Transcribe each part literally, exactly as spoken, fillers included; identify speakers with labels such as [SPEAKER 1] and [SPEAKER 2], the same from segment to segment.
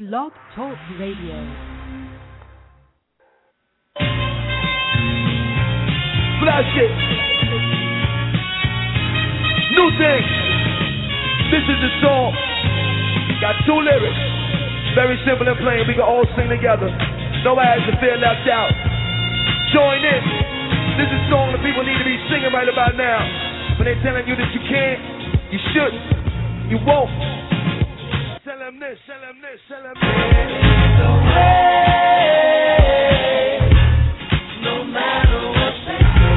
[SPEAKER 1] Blog Talk Radio.
[SPEAKER 2] Flash it. New thing. This is the song. Got two lyrics. Very simple and plain. We can all sing together. Nobody has to feel left out. Join in. This is a song that people need to be singing right about now. When they're telling you that you can't, you shouldn't, you won't. Tell them this, tell them this, tell them this. No way, no matter what they say.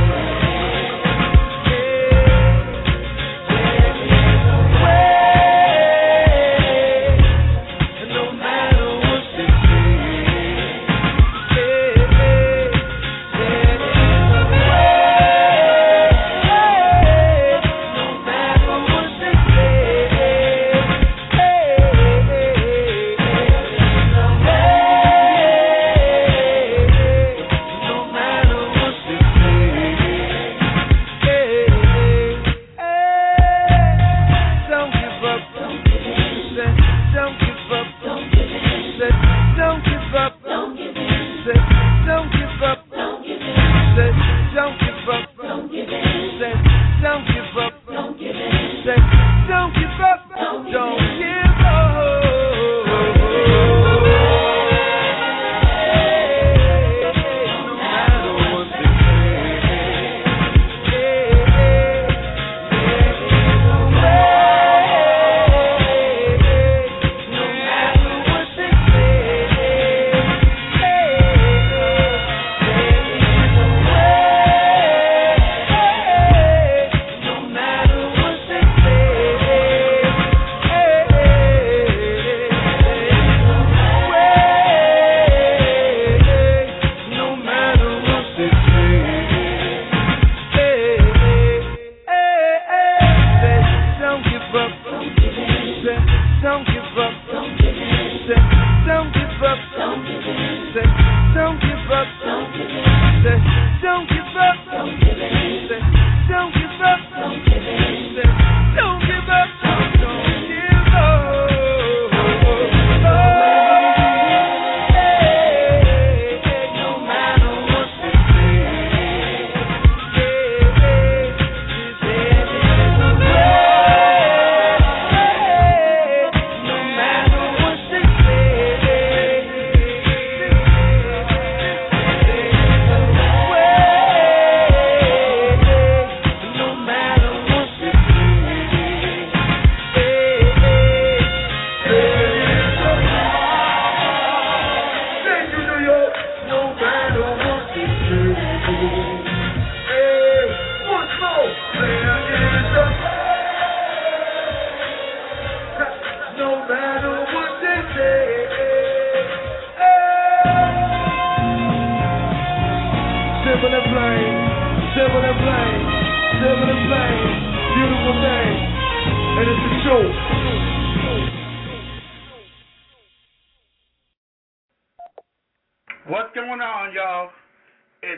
[SPEAKER 3] What's going on, y'all? It's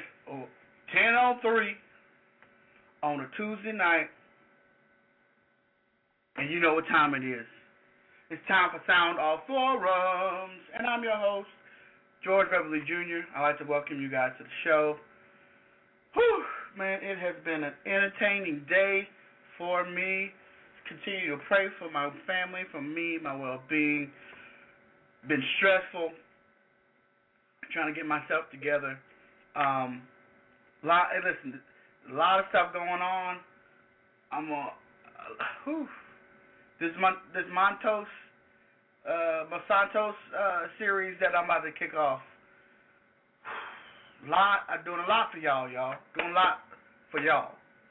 [SPEAKER 3] ten oh three on a Tuesday night, and you know what time it is. It's time for Sound Off Forums, and I'm your host, George Beverly Junior I'd like to welcome you guys to the show. Whew, man, it has been an entertaining day for me. Continue to pray for my family, for me, my well-being. Been stressful. Trying to get myself together. Um, lot, hey, listen, a lot of stuff going on. I'm a, uh, whew, this Mon- this Montos, uh, Monsantos uh, series that I'm about to kick off. Lot, I'm doing a lot for y'all, y'all. Doing a lot for y'all.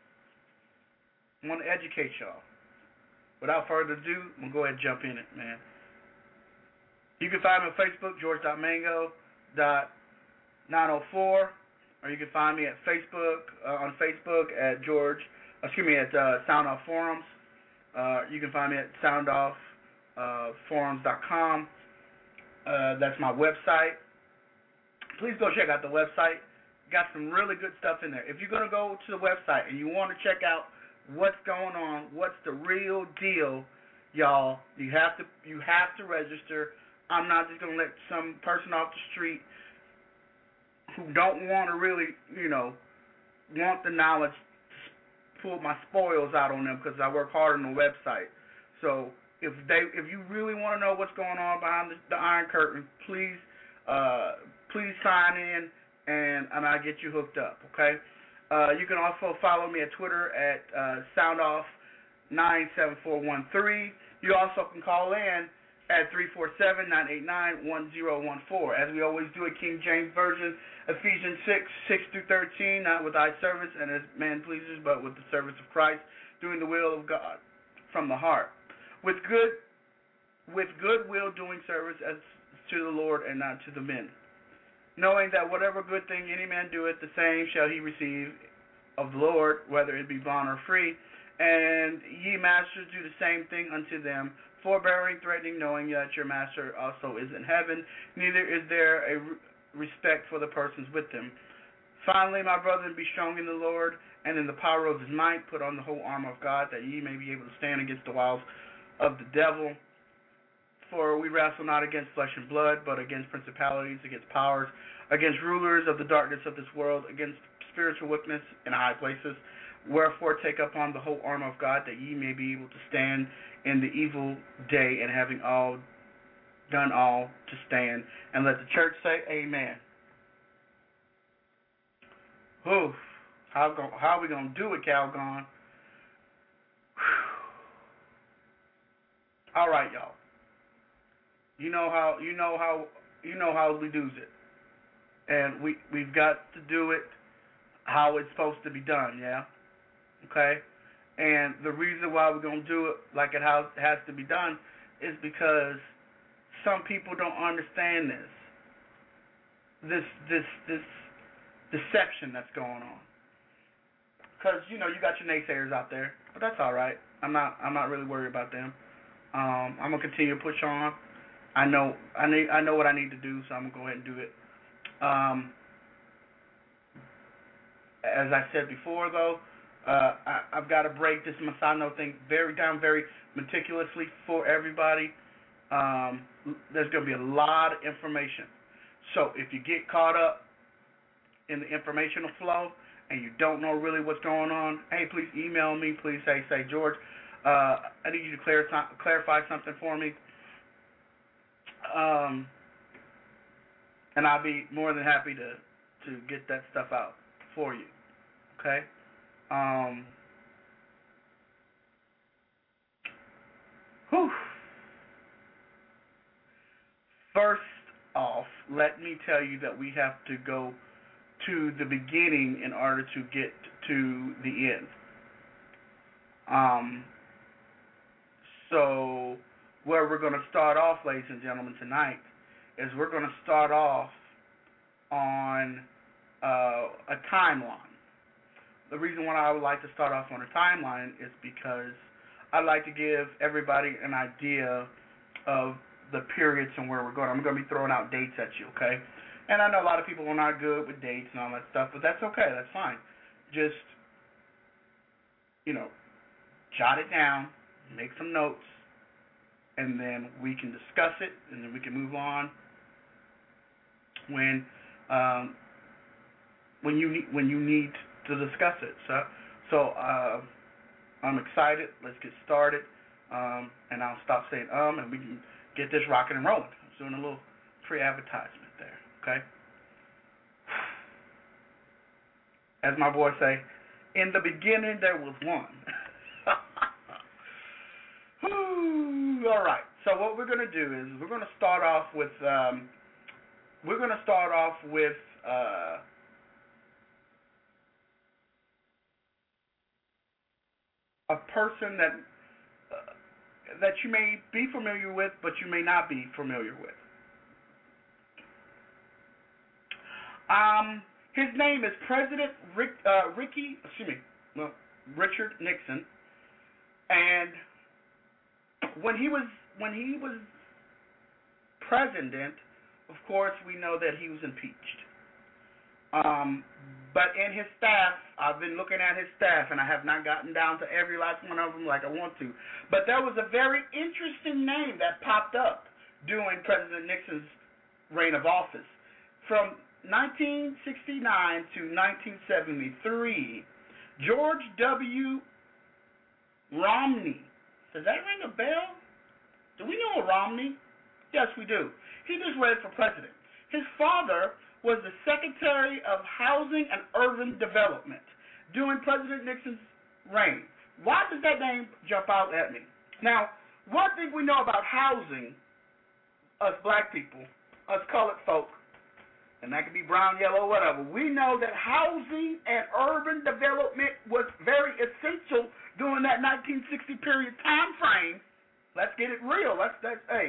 [SPEAKER 3] I want to educate y'all. Without further ado, I'm gonna go ahead and jump in it, man. You can find me on Facebook, George dot Mango. Dot nine oh four, or you can find me at Facebook uh, on Facebook at George. Excuse me at uh, Sound Off Forums. Uh, you can find me at soundoff forums dot com. Uh, that's my website. Please go check out the website. Got some really good stuff in there. If you're gonna go to the website and you want to check out what's going on, what's the real deal, y'all, you have to you have to register I'm not just gonna let some person off the street who don't want to really, you know, want the knowledge pull my spoils out on them because I work hard on the website. So if they, if you really want to know what's going on behind the, the Iron Curtain, please, uh, please sign in and and I'll get you hooked up. Okay. Uh, you can also follow me at Twitter at uh, soundoff nine seven four one three. You also can call in at three four seven, nine eight nine, one zero one four. As we always do, a King James Version, Ephesians six, six through thirteen, not with eye service and as man pleases, but with the service of Christ, doing the will of God from the heart. With good with good will doing service as to the Lord and not to the men. Knowing that whatever good thing any man doeth, the same shall he receive of the Lord, whether it be bond or free. And ye masters do the same thing unto them, forbearing, threatening, knowing that your master also is in heaven, neither is there a respect for the persons with them. Finally, my brethren, be strong in the Lord and in the power of his might. Put on the whole armor of God, that ye may be able to stand against the wiles of the devil. For we wrestle not against flesh and blood, but against principalities, against powers, against rulers of the darkness of this world, against spiritual wickedness in high places. Wherefore take upon the whole armor of God, that ye may be able to stand in the evil day, and having all done all to stand. And let the church say amen. Whew. How, go, how are we going to do it, Calgon? All right, y'all. You know how you know how you know how we do it, and we we've got to do it how it's supposed to be done. Yeah, okay. And the reason why we're gonna do it like it has has to be done is because some people don't understand this this this this deception that's going on. Because you know you got your naysayers out there, but that's all right. I'm not I'm not really worried about them. Um, I'm gonna continue to push on. I know I need I know what I need to do, so I'm gonna go ahead and do it. Um, as I said before, though, uh, I, I've got to break this Masano thing very down, very meticulously for everybody. Um, there's gonna be a lot of information, so if you get caught up in the informational flow and you don't know really what's going on, hey, please email me. Please say say George, uh, I need you to clar- clarify something for me. Um, and I'll be more than happy to, to get that stuff out for you. Okay? Um, whew. First off, let me tell you that we have to go to the beginning in order to get to the end. Um, so where we're going to start off, ladies and gentlemen, tonight, is we're going to start off on uh, a timeline. The reason why I would like to start off on a timeline is because I'd like to give everybody an idea of the periods and where we're going. I'm going to be throwing out dates at you, okay? And I know a lot of people are not good with dates and all that stuff, but that's okay. That's fine. Just, you know, jot it down, make some notes, and then we can discuss it, and then we can move on when um, when you need when you need to discuss it. So, so uh, I'm excited. Let's get started, um, and I'll stop saying um, and we can get this rocking and rolling. I was doing a little pre-advertisement there, okay? As my boys say, in the beginning there was one. All right. So what we're going to do is we're going to start off with um, we're going to start off with uh, a person that uh, that you may be familiar with, but you may not be familiar with. Um, his name is President Rick, uh, Ricky, excuse me, well, Richard Nixon, and when he was when he was president, of course, we know that he was impeached. Um, but in his staff, I've been looking at his staff, and I have not gotten down to every last one of them like I want to. But there was a very interesting name that popped up during President Nixon's reign of office. From nineteen sixty-nine to nineteen seventy-three, George W. Romney. Does that ring a bell? Do we know a Romney? Yes, we do. He just ran for president. His father was the Secretary of Housing and Urban Development during President Nixon's reign. Why does that name jump out at me? Now, one thing we know about housing, us black people, us colored folk, and that could be brown, yellow, whatever, we know that housing and urban development was very essential during that nineteen sixty period time frame. Let's get it real. Let's, let's hey.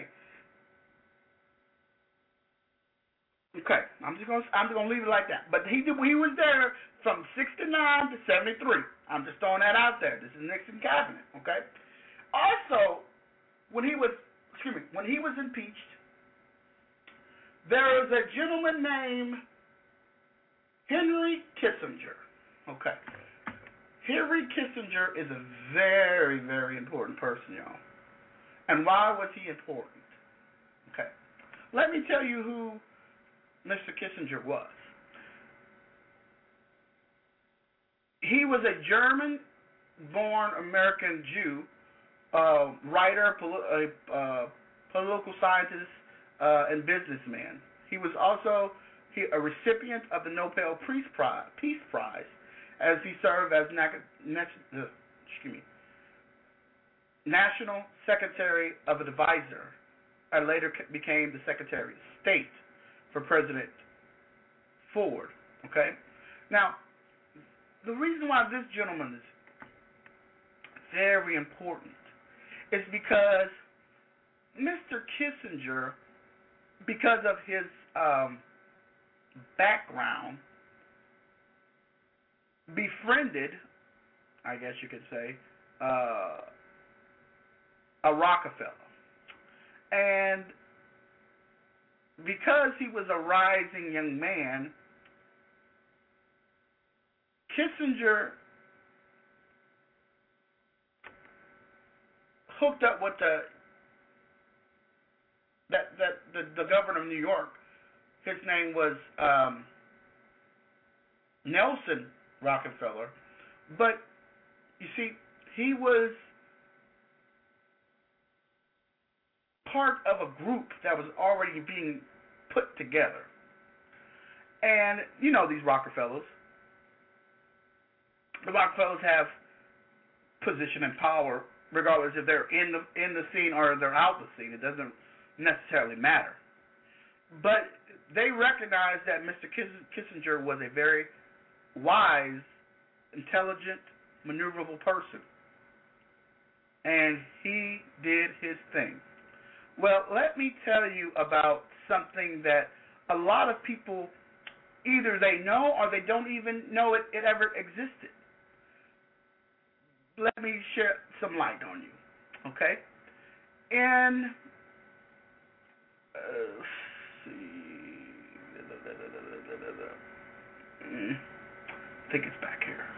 [SPEAKER 3] Okay, I'm just gonna I'm just gonna leave it like that. But he he was there from sixty-nine to seventy-three. I'm just throwing that out there. This is Nixon cabinet. Okay. Also, when he was excuse me when he was impeached, there was a gentleman named Henry Kissinger. Okay. Henry Kissinger is a very very important person, y'all. And why was he important? Okay. Let me tell you who Mister Kissinger was. He was a German-born American Jew, uh, writer, poli- uh, political scientist, uh, and businessman. He was also he, a recipient of the Nobel Peace Prize, Peace Prize as he served as na- na- uh, excuse me, National Secretary of Advisor, and later became the Secretary of State for President Ford. Okay? Now, the reason why this gentleman is very important is because Mister Kissinger, because of his um, background, befriended, I guess you could say, uh, a Rockefeller. And because he was a rising young man, Kissinger hooked up with the that that the, the governor of New York. His name was um, Nelson Rockefeller, but you see, he was part of a group that was already being put together. And you know these Rockefellers. The Rockefellers have position and power, regardless if they're in the in the scene or they're out the scene. It doesn't necessarily matter. But they recognized that Mister Kissinger was a very wise, intelligent, maneuverable person. And he did his thing. Well, let me tell you about something that a lot of people, either they know or they don't even know it, it ever existed. Let me shed some light on you, okay? And, uh, let's see, I think it's back here.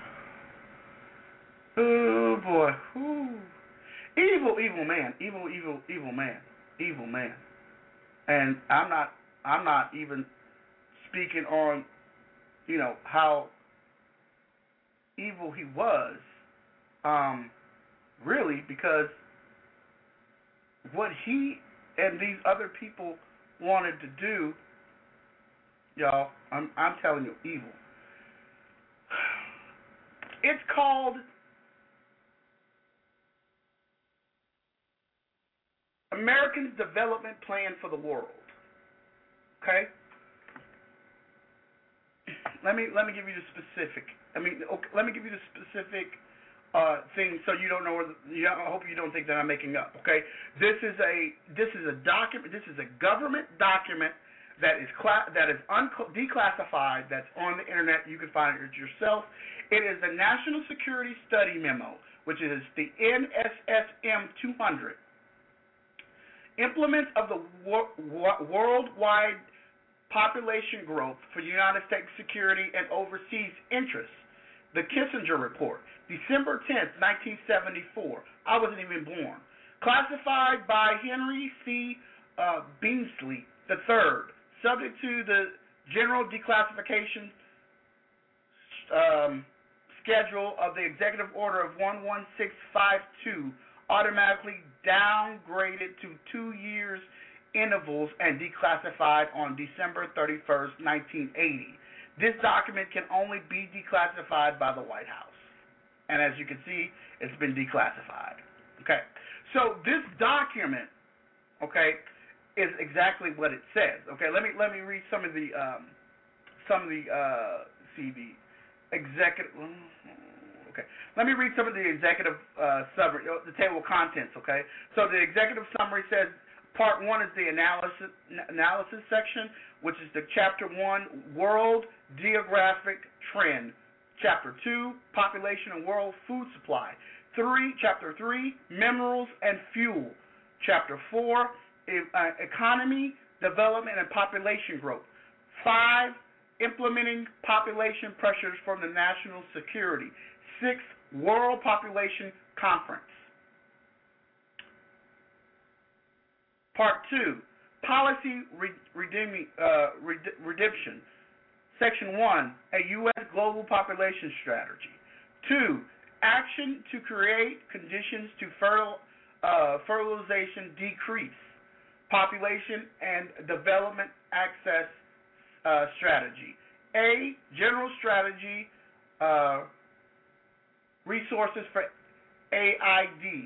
[SPEAKER 3] Oh, boy. Ooh. Evil, evil man. Evil, evil, evil man. Evil man. And I'm not I'm not even speaking on, you know, how evil he was, um, really, because what he and these other people wanted to do, y'all, I'm I'm telling you, evil. It's called American Development Plan for the World. Okay? Let me let me give you the specific. I mean, okay, let me give you the specific uh, thing so you don't know. Where the, you, I hope you don't think that I'm making up. Okay? This is a this is a document. This is a government document that is cla- that is un- declassified. That's on the internet. You can find it yourself. It is the National Security Study Memo, which is the N S S M two hundred. Implements of the wor- wor- worldwide population growth for United States security and overseas interests. The Kissinger Report, December tenth, nineteen seventy-four. I wasn't even born. Classified by Henry C. uh, Beasley the third, subject to the general declassification um, schedule of the Executive Order of one one six five two, automatically downgraded to two years intervals and declassified on December thirty-first, nineteen eighty. This document can only be declassified by the White House. And as you can see, it's been declassified. Okay. So this document, okay, is exactly what it says. Okay, let me let me read some of the um, some of the uh, see the executive. Okay, let me read some of the executive uh, summary, the table of contents. Okay, so the executive summary says part one is the analysis analysis section, which is the chapter one, world geographic trend. Chapter two, population and world food supply. Three, chapter three, minerals and fuel. Chapter four, e- uh, economy, development, and population growth. Five, implementing population pressures from the national security. Six, World Population Conference. Part two, policy re- redeeming, uh, red- redemption. Section one, a U S global population strategy. Two, action to create conditions to fertil, uh, fertilization decrease, population and development access uh, strategy. A, general strategy, uh, resources for A I D.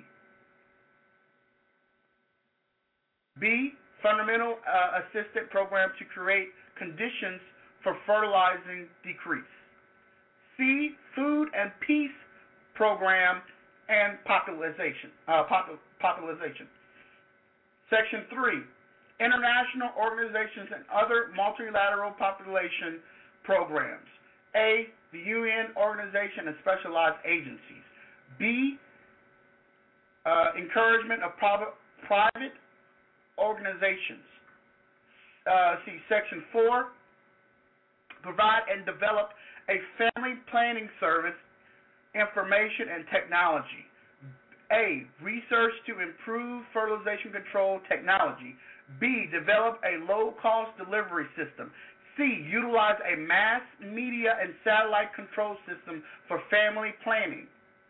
[SPEAKER 3] B, fundamental uh, assistance program to create conditions for fertilizing decrease. C, food and peace program and population. Uh, pop- population. Section three, international organizations and other multilateral population programs. A, the U N organization and specialized agencies. B, uh, encouragement of private, private organizations. Uh, see, section four, provide and develop a family planning service, information and technology. A, research to improve fertilization control technology. B, develop a low-cost delivery system. C, utilize a mass media and satellite control system for family planning.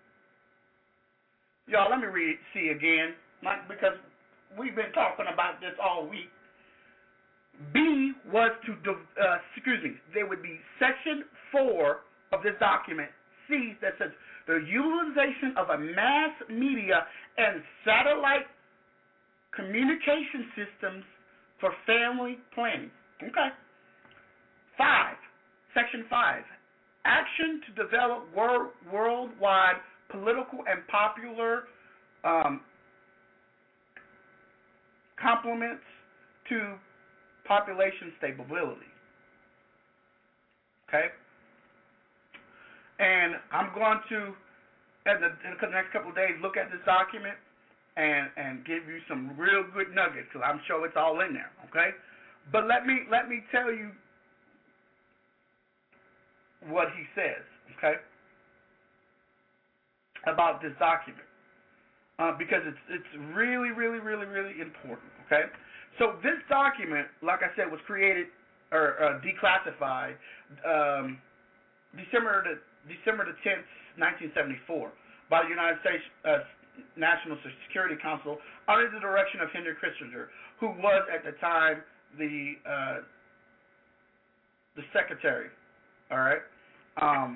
[SPEAKER 3] Y'all, let me read C again, like, because we've been talking about this all week. B was to, uh, excuse me, there would be section four of this document, C, that says the utilization of a mass media and satellite communication systems for family planning. Okay. Five, section five, action to develop wor- worldwide political and popular um, complements to population stability. Okay? And I'm going to, in the, in the next couple of days, look at this document and, and give you some real good nuggets, because I'm sure it's all in there. Okay? But let me let me tell you what he says, okay, about this document, uh, because it's it's really, really, really, really important, okay? So this document, like I said, was created or uh, declassified um, December the December the tenth, nineteen seventy-four, by the United States uh, National Security Council under the direction of Henry Kissinger, who was at the time the uh, the secretary. All right. Um,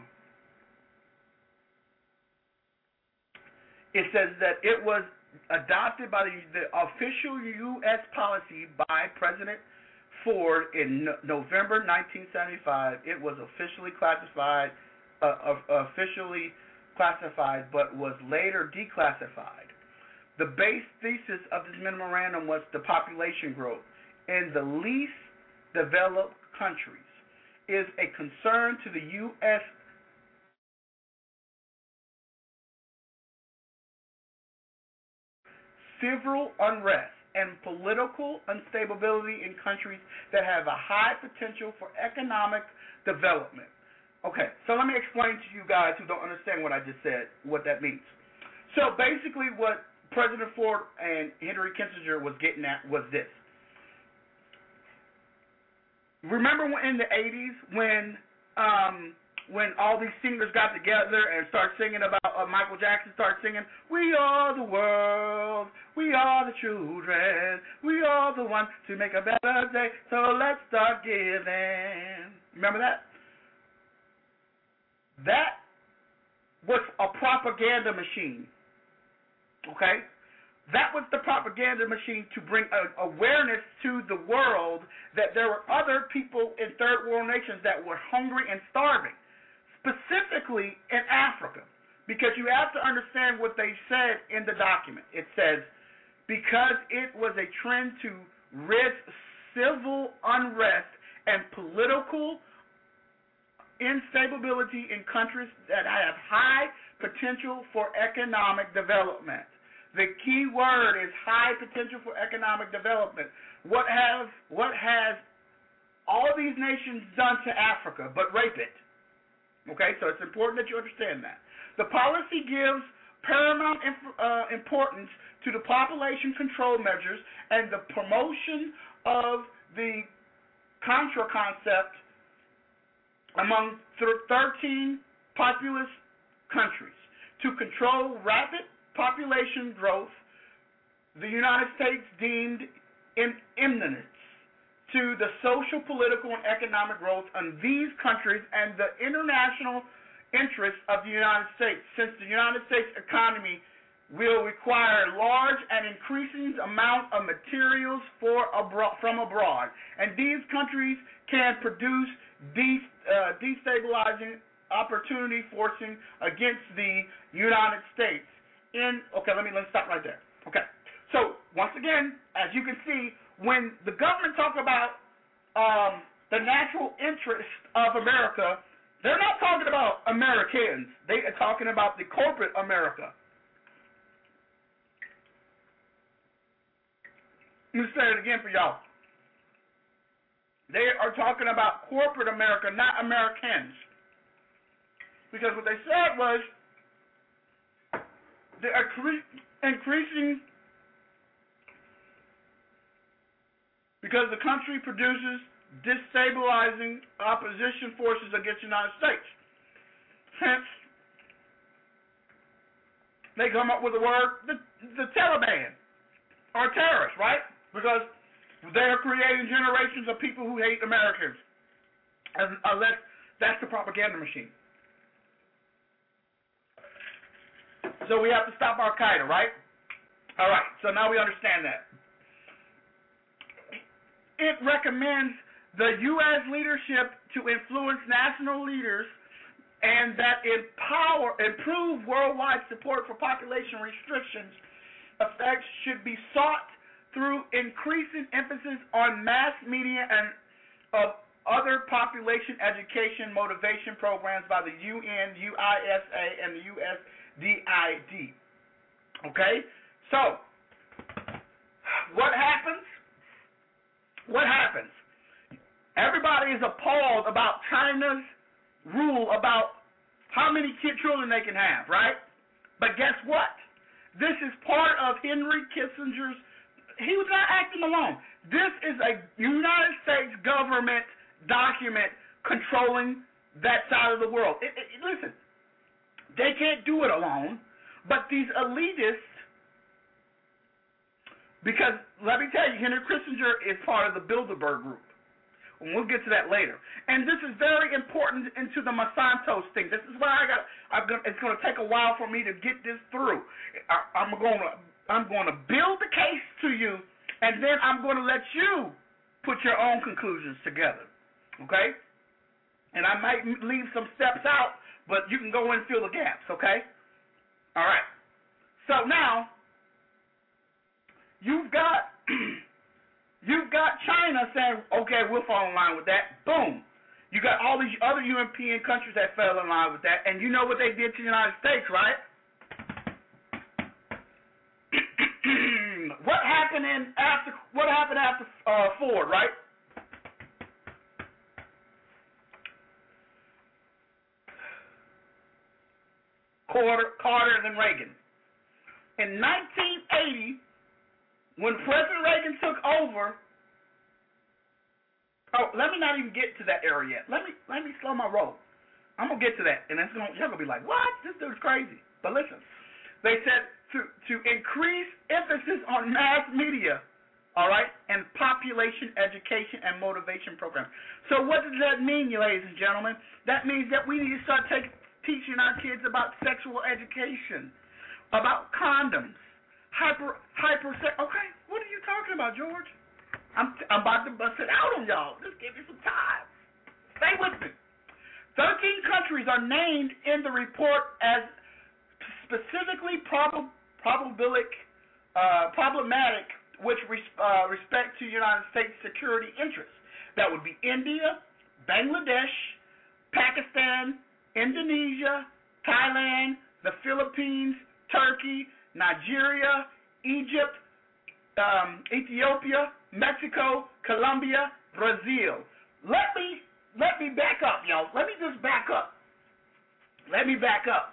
[SPEAKER 3] it says that it was adopted by the, the official U S policy by President Ford in no, November nineteen seventy-five. It was officially classified, uh, uh, officially classified, but was later declassified. The base thesis of this memorandum was the population growth in the least developed countries is a concern to the U S civil unrest and political instability in countries that have a high potential for economic development. Okay, so let me explain to you guys who don't understand what I just said, what that means. So basically what President Ford and Henry Kissinger was getting at was this. remember when in the eighties when um, when all these singers got together and started singing about uh, Michael Jackson started singing, "We are the world, we are the children, we are the ones to make a better day, so let's start giving." Remember that? That was a propaganda machine. Okay? That was the propaganda machine to bring a, awareness to the world that there were other people in third world nations that were hungry and starving, specifically in Africa. Because you have to understand what they said in the document. It says, because it was a trend to risk civil unrest and political instability in countries that have high potential for economic development. The key word is high potential for economic development. What have what has all these nations done to Africa but rape it? Okay, so it's important that you understand that. The policy gives paramount inf- uh, importance to the population control measures and the promotion of the Contra concept among thirteen populous countries to control rapid population growth. The United States deemed imminent to the social, political, and economic growth in these countries and the international interests of the United States, since the United States economy will require large and increasing amount of materials for abroad, from abroad, and these countries can produce de- uh, destabilizing opportunity forcing against the United States. In okay, let me let's stop right there. Okay, so once again, as you can see, when the government talk about um, the natural interest of America, they're not talking about Americans. They are talking about the corporate America. Let me say it again for y'all. They are talking about corporate America, not Americans. Because what they said was they are increasing because the country produces destabilizing opposition forces against the United States. Hence, they come up with the word the, the Taliban or terrorists, right? Because they're creating generations of people who hate Americans. And unless that's the propaganda machine. So we have to stop Al-Qaeda, right? All right, so now we understand that. It recommends the U S leadership to influence national leaders and that empower, improve worldwide support for population restrictions effects should be sought through increasing emphasis on mass media and of other population education motivation programs by the U N, U I S A, and the U S D I D. Okay? So, what happens? What happens? Everybody is appalled about China's rule about how many kid children they can have, right? But guess what? This is part of Henry Kissinger's, he was not acting alone. This is a United States government document controlling that side of the world. It, it, listen, they can't do it alone, but these elitists, because let me tell you, Henry Kissinger is part of the Bilderberg group. And we'll get to that later. And this is very important into the Monsanto thing. This is why I got. I'm gonna, it's going to take a while for me to get this through. I, I'm going to. I'm going to build the case to you, and then I'm going to let you put your own conclusions together. Okay? And I might leave some steps out, but you can go in and fill the gaps. Okay? All right. So now you've got. You've got China saying, okay, we'll fall in line with that. Boom. You got all these other European countries that fell in line with that. And you know what they did to the United States, right? what happened in after what happened after uh, Ford, right? Carter, Carter and then Reagan. In nineteen eighty, when President Reagan took over, Oh, let me not even get to that area yet. Let me let me slow my roll. I'm gonna get to that, and it's gonna you're gonna be like, what? This dude's crazy. But listen, they said to to increase emphasis on mass media, all right, and population education and motivation programs. So what does that mean, you ladies and gentlemen? That means that we need to start taking teaching our kids about sexual education, about condoms, hyper hyper. Okay, what are you talking about, George? I'm, I'm about to bust it out on y'all. Just give me some time. Stay with me. Thirteen countries are named in the report as specifically prob- probabilic, uh, problematic with res- uh, respect to United States security interests. That would be India, Bangladesh, Pakistan, Indonesia, Thailand, the Philippines, Turkey, Nigeria, Egypt, um, Ethiopia, Mexico, Colombia, Brazil. Let me let me back up, y'all. Let me just back up. Let me back up.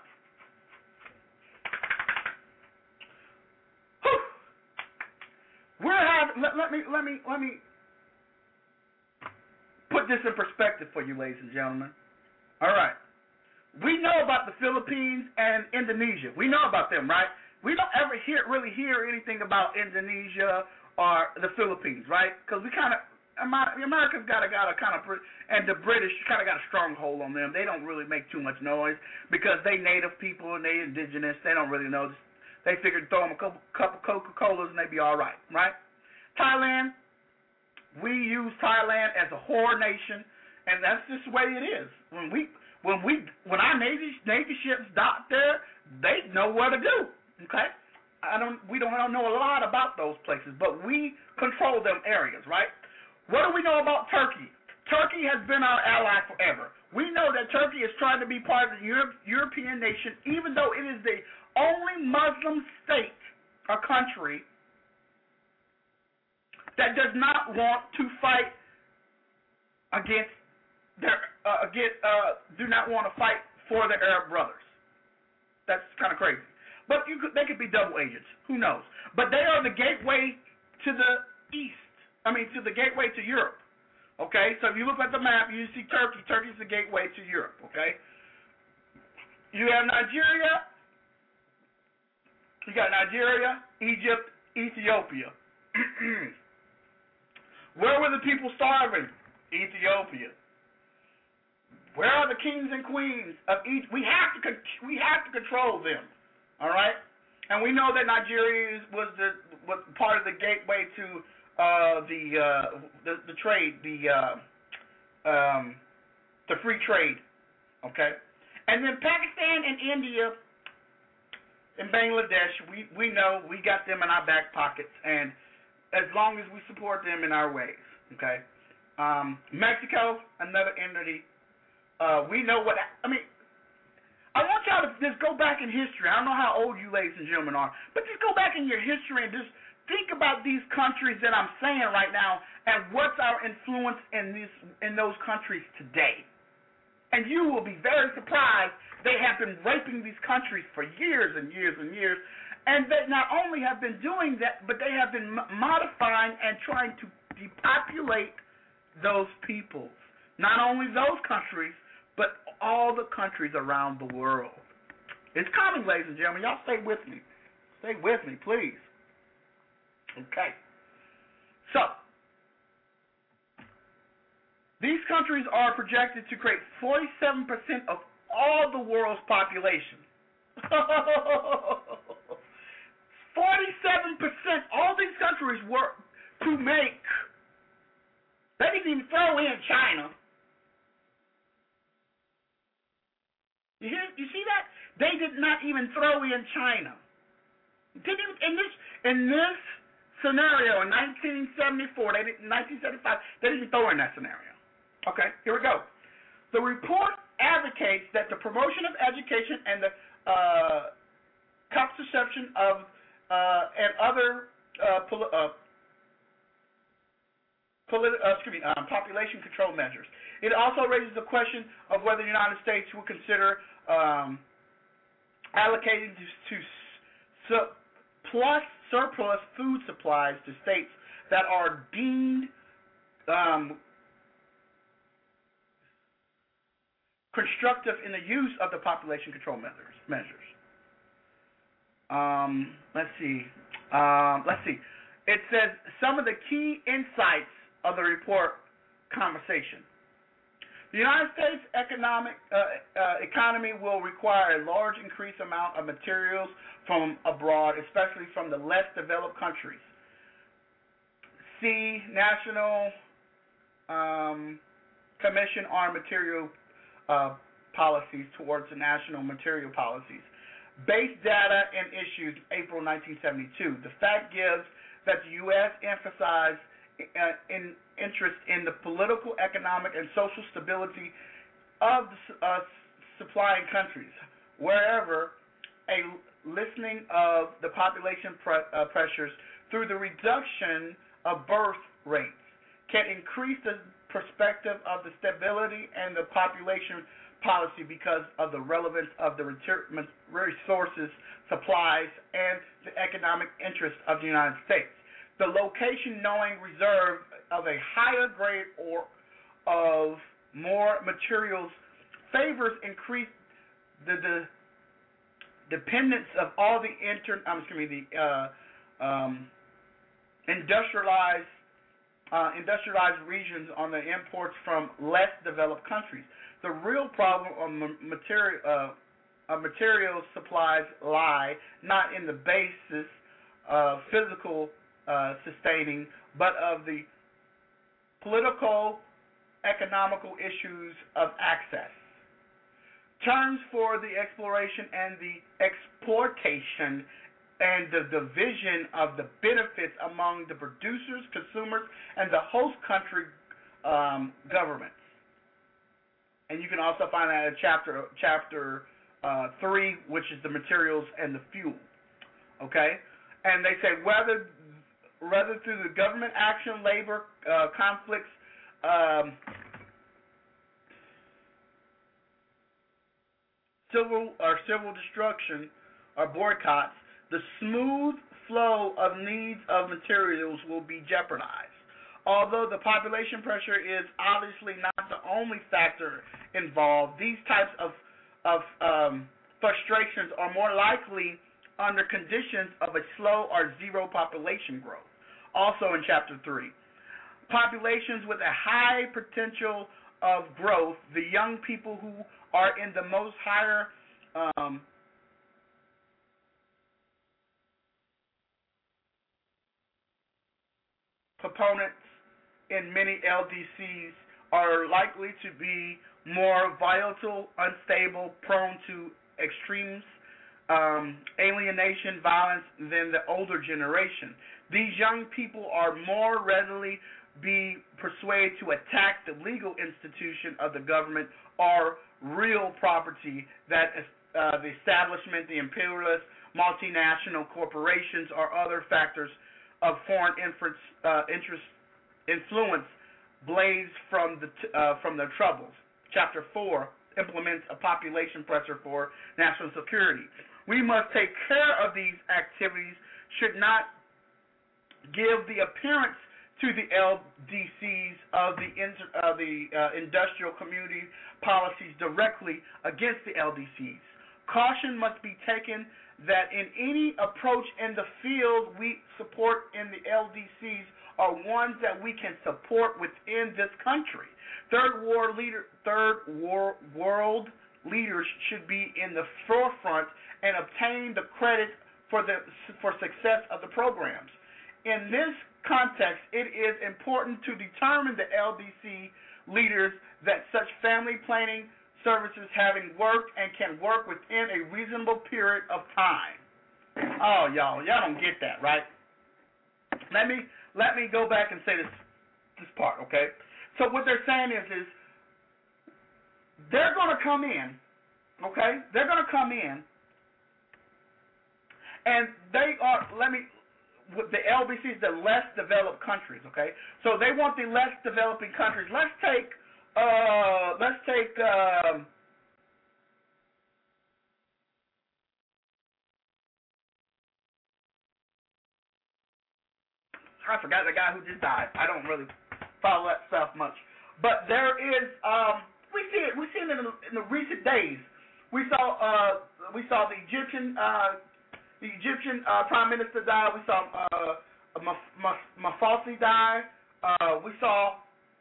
[SPEAKER 3] Whew. We're having. Let, let me let me let me put this in perspective for you, ladies and gentlemen. All right. We know about the Philippines and Indonesia. We know about them, right? We don't ever hear really hear anything about Indonesia or the Philippines, right? Because we kind of America's got a got a kind of and the British kind of got a stronghold on them. They don't really make too much noise because they native people and they indigenous. They don't really know. They figured throw them a couple couple Coca-Colas and they'd be all right, right? Thailand, we use Thailand as a whore nation, and that's just the way it is. When we when we when our navy navy ships dock there, they know what to do. Okay. I don't. We don't know a lot about those places, but we control them areas, right? What do we know about Turkey? Turkey has been our ally forever. We know that Turkey is trying to be part of the Europe, European nation, even though it is the only Muslim state or country that does not want to fight against their uh, against uh, do not want to fight for the Arab brothers. That's kind of crazy. But you could, they could be double agents. Who knows? But they are the gateway to the east. I mean, to the gateway to Europe. Okay? So if you look at the map, you see Turkey. Turkey's the gateway to Europe. Okay? You have Nigeria. You got Nigeria, Egypt, Ethiopia. Where were the people starving? Ethiopia. Where are the kings and queens of each? We have to we have to control them. All right, and we know that Nigeria was the was part of the gateway to uh, the, uh, the the trade, the uh, um, the free trade. Okay, and then Pakistan and India and Bangladesh, we we know we got them in our back pockets, and as long as we support them in our ways. Okay, um, Mexico, another entity. Uh, we know what I mean. I want y'all to just go back in history. I don't know how old you ladies and gentlemen are, but just go back in your history and just think about these countries that I'm saying right now and what's our influence in these in those countries today. And you will be very surprised they have been raping these countries for years and years and years, and they not only have been doing that, but they have been modifying and trying to depopulate those peoples. Not only those countries, but all the countries around the world. It's coming, ladies and gentlemen. Y'all stay with me. Stay with me, please. Okay. So, these countries are projected to create forty-seven percent of all the world's population. forty-seven percent. All these countries were to make. They didn't even throw in China. You hear? You see that? They did not even throw in China. Didn't even, in this in this scenario in nineteen seventy-four, they didn't, nineteen seventy-five, they didn't even throw in that scenario. Okay, here we go. The report advocates that the promotion of education and the uh, contraception of uh, and other uh, poli- uh, politi- uh, excuse me, um, population control measures. It also raises the question of whether the United States will consider um, allocating to, to su- plus surplus food supplies to states that are deemed um, constructive in the use of the population control measures. measures. Um, let's see. Um, let's see. It says some of the key insights of the report conversation. The United States economic uh, uh, economy will require a large increased amount of materials from abroad, especially from the less developed countries. See National um, Commission on Material uh, Policies towards the National Material Policies. Base data and issues, April nineteen seventy-two. The fact gives that the U S emphasized uh, in interest in the political, economic, and social stability of the uh, supplying countries, wherever a lessening of the population pre- uh, pressures through the reduction of birth rates can increase the perspective of the stability and the population policy because of the relevance of the resources, supplies, and the economic interest of the United States. The location knowing reserve of a higher grade or of more materials favors increase the, the dependence of all the inter I'm excuse me the uh, um, industrialized uh, industrialized regions on the imports from less developed countries. The real problem of material uh, of material supplies lie not in the basis of physical uh, sustaining, but of the political, economical issues of access. Terms for the exploration and the exploitation and the division of the benefits among the producers, consumers, and the host country um, governments. And you can also find that in chapter chapter uh, three, which is the materials and the fuel. Okay, and they say whether whether through the government action, labor uh, conflicts, um, civil or civil destruction, or boycotts, the smooth flow of needs of materials will be jeopardized. Although the population pressure is obviously not the only factor involved, these types of, of um, frustrations are more likely under conditions of a slow or zero population growth. Also in chapter three, populations with a high potential of growth, the young people who are in the most higher um, proponents in many L D Cs are likely to be more volatile, unstable, prone to extremes, um, alienation, violence than the older generation. These young people are more readily be persuaded to attack the legal institution of the government or real property that uh, the establishment, the imperialist, multinational corporations, or other factors of foreign inference, uh, interest influence blaze from the uh, from the troubles. Chapter four implements a population pressure for national security. We must take care of these activities. Should not give the appearance to the L D Cs of the inter, uh, the uh, industrial community policies directly against the L D Cs. Caution must be taken that in any approach in the field we support in the L D Cs are ones that we can support within this country. Third world leader, third war, world leaders should be in the forefront and obtain the credit for the for success of the programs. In this context, it is important to determine the L D C leaders that such family planning services having worked and can work within a reasonable period of time. Oh, y'all, y'all don't get that, right? Let me let me go back and say this this part, okay? So what they're saying is, is they're going to come in, okay? They're going to come in, and they are, let me, the L B Cs, the less developed countries, okay? So they want the less developing countries. Let's take, uh, let's take, um, I forgot the guy who just died. I don't really follow that stuff much. But there is, um, we see it, we see it in in the, in the recent days, we saw uh, we saw the Egyptian uh, the Egyptian uh, Prime Minister die. We saw uh, Mafalsi die. Uh, we saw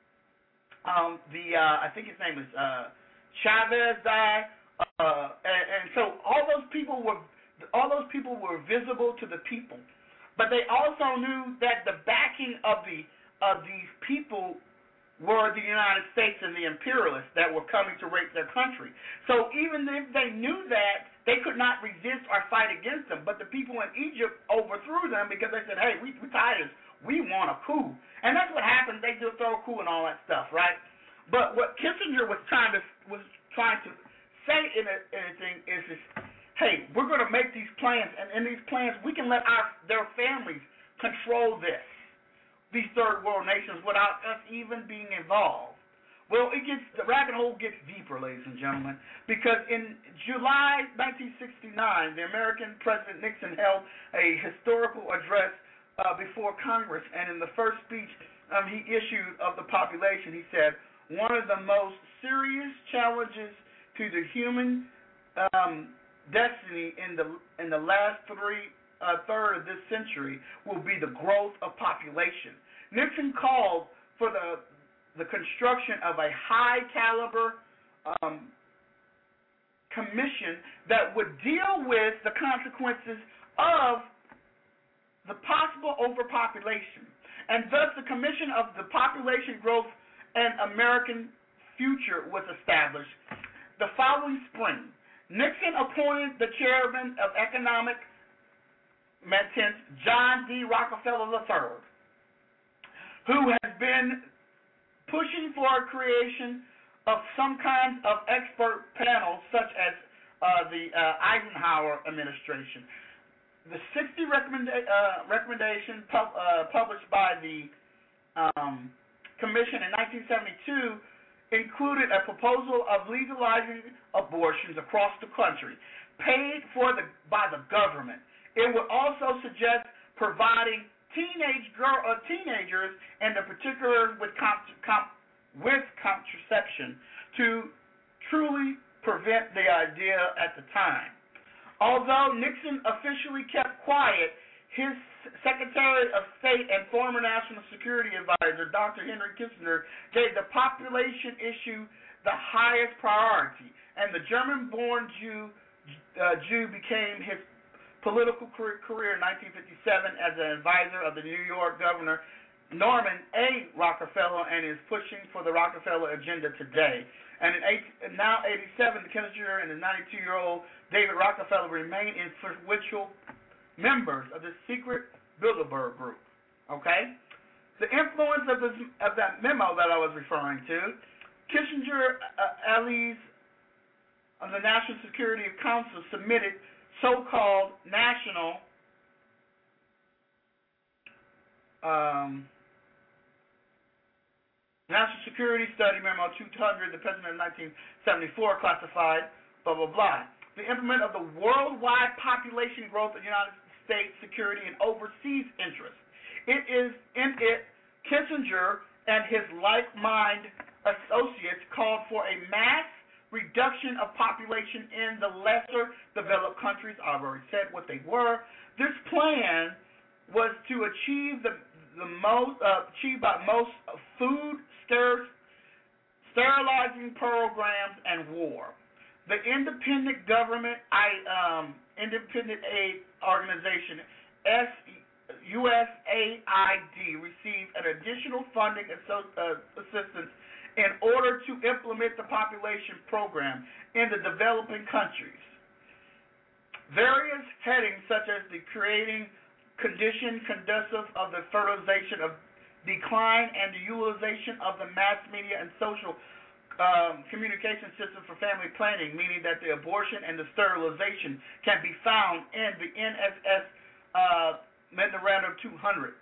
[SPEAKER 3] um, the uh, I think his name is uh, Chavez die. Uh, and, and so all those people were all those people were visible to the people, but they also knew that the backing of the of these people were the United States and the imperialists that were coming to rape their country. So even if they knew that, they could not resist or fight against them. But the people in Egypt overthrew them because they said, hey, we, we tired of this. We want a coup. And that's what happened. They do throw a coup and all that stuff, right? But what Kissinger was trying to was trying to say in a, anything is this, hey, we're going to make these plans, and in these plans we can let our their families control this. These third world nations without us even being involved. Well, it gets the rabbit hole gets deeper, ladies and gentlemen, because in July nineteen sixty-nine, the American President Nixon held a historical address uh, before Congress, and in the first speech um, he issued of the population, he said, one of the most serious challenges to the human um, destiny in the in the last three uh, third of this century will be the growth of population. Nixon called for the the construction of a high caliber um, commission that would deal with the consequences of the possible overpopulation, and thus the Commission of the Population Growth and American Future was established. The following spring, Nixon appointed the chairman of economic maintenance, John D. Rockefeller the third, who has been pushing for a creation of some kind of expert panel, such as uh, the uh, Eisenhower administration. The sixty recommenda- uh, recommendation pub- uh, published by the um, Commission in nineteen seventy-two included a proposal of legalizing abortions across the country, paid for the, by the government. It would also suggest providing teenage girl, uh, teenagers, and in particular with comp, comp, with contraception, to truly prevent the idea at the time. Although Nixon officially kept quiet, his Secretary of State and former National Security Advisor, Doctor Henry Kissinger, gave the population issue the highest priority, and the German-born Jew, uh, Jew became his political career in nineteen fifty-seven as an advisor of the New York Governor Norman A. Rockefeller, and is pushing for the Rockefeller agenda today. And in eight, now eighty-seven, Kissinger and the ninety-two-year-old David Rockefeller remain influential members of the secret Bilderberg group. Okay? The influence of, this, of that memo that I was referring to, Kissinger uh, allies of the National Security Council submitted so-called national um, National Security Study Memo two hundred, the President of nineteen seventy-four, classified, blah, blah, blah. The implement of the worldwide population growth of the United States security and overseas interests. It is in it Kissinger and his like-minded associates called for a mass reduction of population in the lesser developed countries. I've already said what they were. This plan was to achieve the the most uh, achieved by most food ster- sterilizing programs and war. The independent government, I um, independent aid organization, S, U S A I D, received an additional funding asso- uh, assistance in order to implement the population program in the developing countries. Various headings, such as the creating condition conducive of the fertilization of decline and the utilization of the mass media and social um, communication system for family planning, meaning that the abortion and the sterilization can be found in the N S S uh, Memorandum two hundred.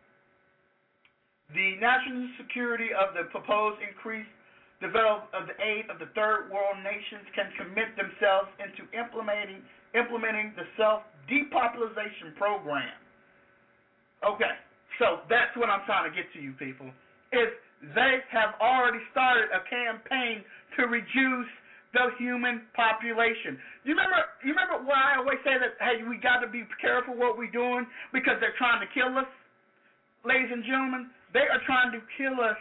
[SPEAKER 3] The national security of the proposed increased development of the aid of the third world nations can commit themselves into implementing implementing the self-depopulation program. Okay, so that's what I'm trying to get to you people, is they have already started a campaign to reduce the human population. You remember you remember why I always say that, hey, we got to be careful what we're doing because they're trying to kill us? Ladies and gentlemen, they are trying to kill us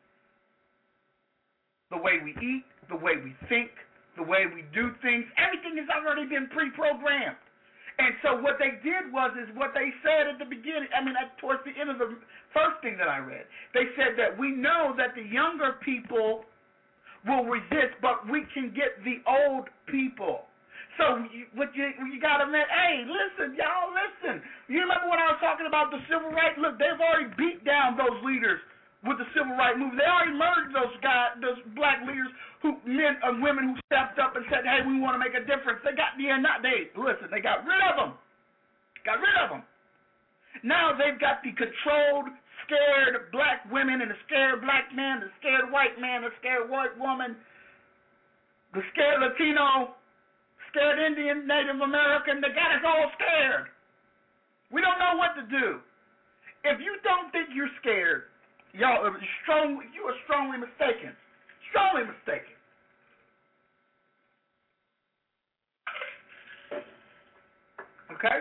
[SPEAKER 3] the way we eat, the way we think, the way we do things. Everything has already been pre-programmed. And so what they did was is what they said at the beginning, I mean, at, towards the end of the first thing that I read. They said that we know that the younger people will resist, but we can get the old people. So you, what you, you got to admit, hey, listen, y'all, listen. You remember when I was talking about the civil rights? Look, they've already beat down those leaders with the civil rights movement. They already murdered those guys, those black leaders, who men and women who stepped up and said, hey, we want to make a difference. They got, yeah, not they, listen, they got rid of them. Got rid of them. Now they've got the controlled, scared black women and the scared black man, the scared white man, the scared white woman, the scared Latino, scared Indian, Native American. They got us all scared. We don't know what to do. If you don't think you're scared, y'all are strong, you are strongly mistaken. Strongly mistaken. Okay?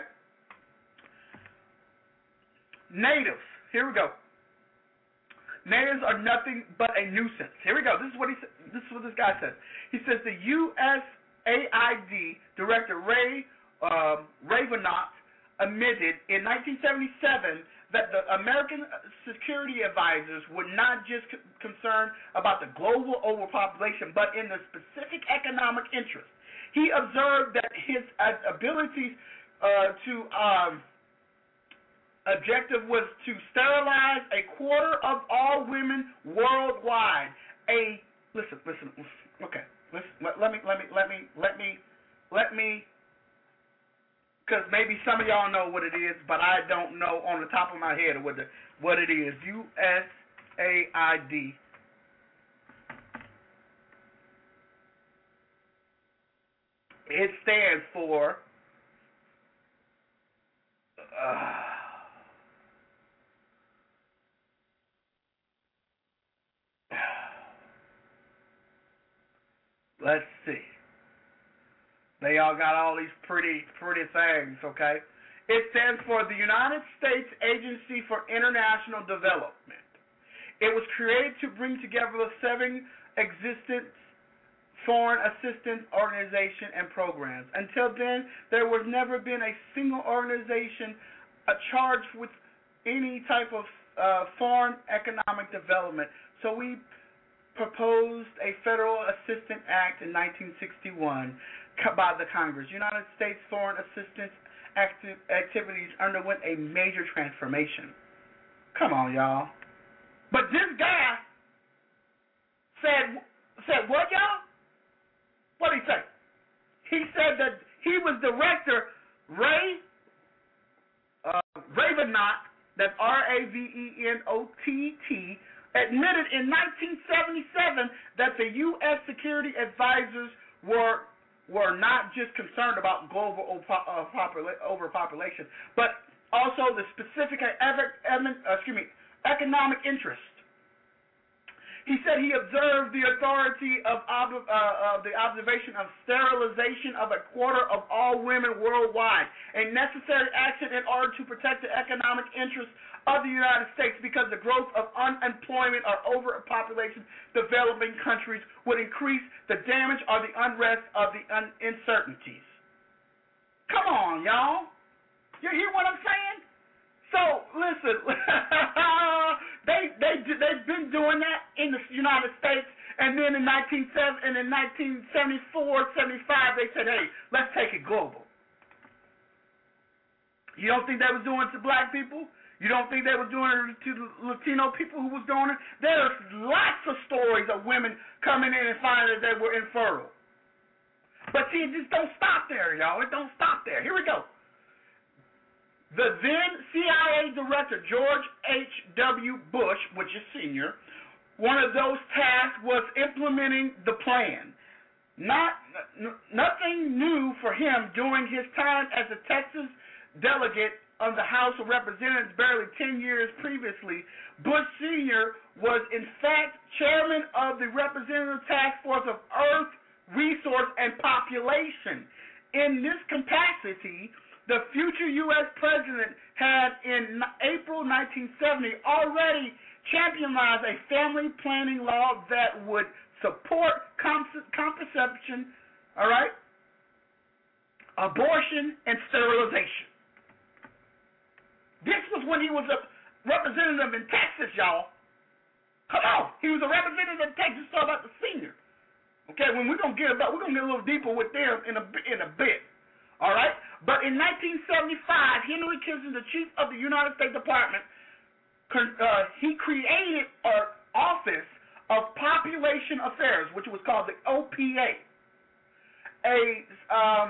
[SPEAKER 3] Natives. Here we go. Natives are nothing but a nuisance. Here we go. This is what he. This is what this guy said. He says the U S A I D Director Ray um, Ravenott admitted in nineteen seventy-seven that the American security advisors were not just c- concerned about the global overpopulation, but in the specific economic interest. He observed that his uh, abilities uh, to um, objective was to sterilize a quarter of all women worldwide. A listen, listen, okay. Listen, let, let me, let me, let me, let me, let me. Because maybe some of y'all know what it is, but I don't know on the top of my head what the what it is. U S A I D. It stands for. Uh, let's see. They all got all these pretty, pretty things, okay? It stands for the United States Agency for International Development. It was created to bring together the seven existent foreign assistance organizations and programs. Until then, there was never been a single organization uh, charged with any type of uh, foreign economic development. So we proposed a Federal Assistance Act in nineteen sixty-one by the Congress. United States foreign assistance acti- activities underwent a major transformation. Come on, y'all. But this guy said, said what, y'all? What did he say? He said that he was Director Ray uh, Ravenott, that's R A V E N O T T, admitted in nineteen seventy-seven that the U S security advisors were were not just concerned about global overpopulation, but also the specific excuse me, economic interest. He said he observed the authority of, uh, of the observation of sterilization of a quarter of all women worldwide, a necessary action in order to protect the economic interests of the United States because the growth of unemployment or overpopulation developing countries would increase the damage or the unrest of the un- uncertainties. Come on, y'all. You hear what I'm saying? So, listen, they, they, they've been doing that in the United States, and then in nineteen seventy-four, seventy-five, they said, hey, let's take it global. You don't think they was doing it to black people? You don't think they were doing it to the Latino people who was doing it? There's lots of stories of women coming in and finding that they were infertile. But see, it just don't stop there, y'all. It don't stop there. Here we go. The then C I A Director, George H W Bush, which is senior, one of those tasks was implementing the plan. Not, n- nothing new for him during his time as a Texas delegate of the House of Representatives barely ten years previously. Bush Senior was in fact chairman of the Representative Task Force of Earth resource, and population. In this capacity, the future U S president had in April nineteen seventy already championed a family planning law that would support contraception, all right, abortion, and sterilization. This was when he was a representative in Texas, y'all. Come on, he was a representative in Texas. Talk about the senior. Okay, when we're gonna get about, we're gonna get a little deeper with them in a in a bit. All right, but in nineteen seventy-five, Henry Kissinger, the chief of the United States Department, uh, he created an office of Population Affairs, which was called the O P A, a um,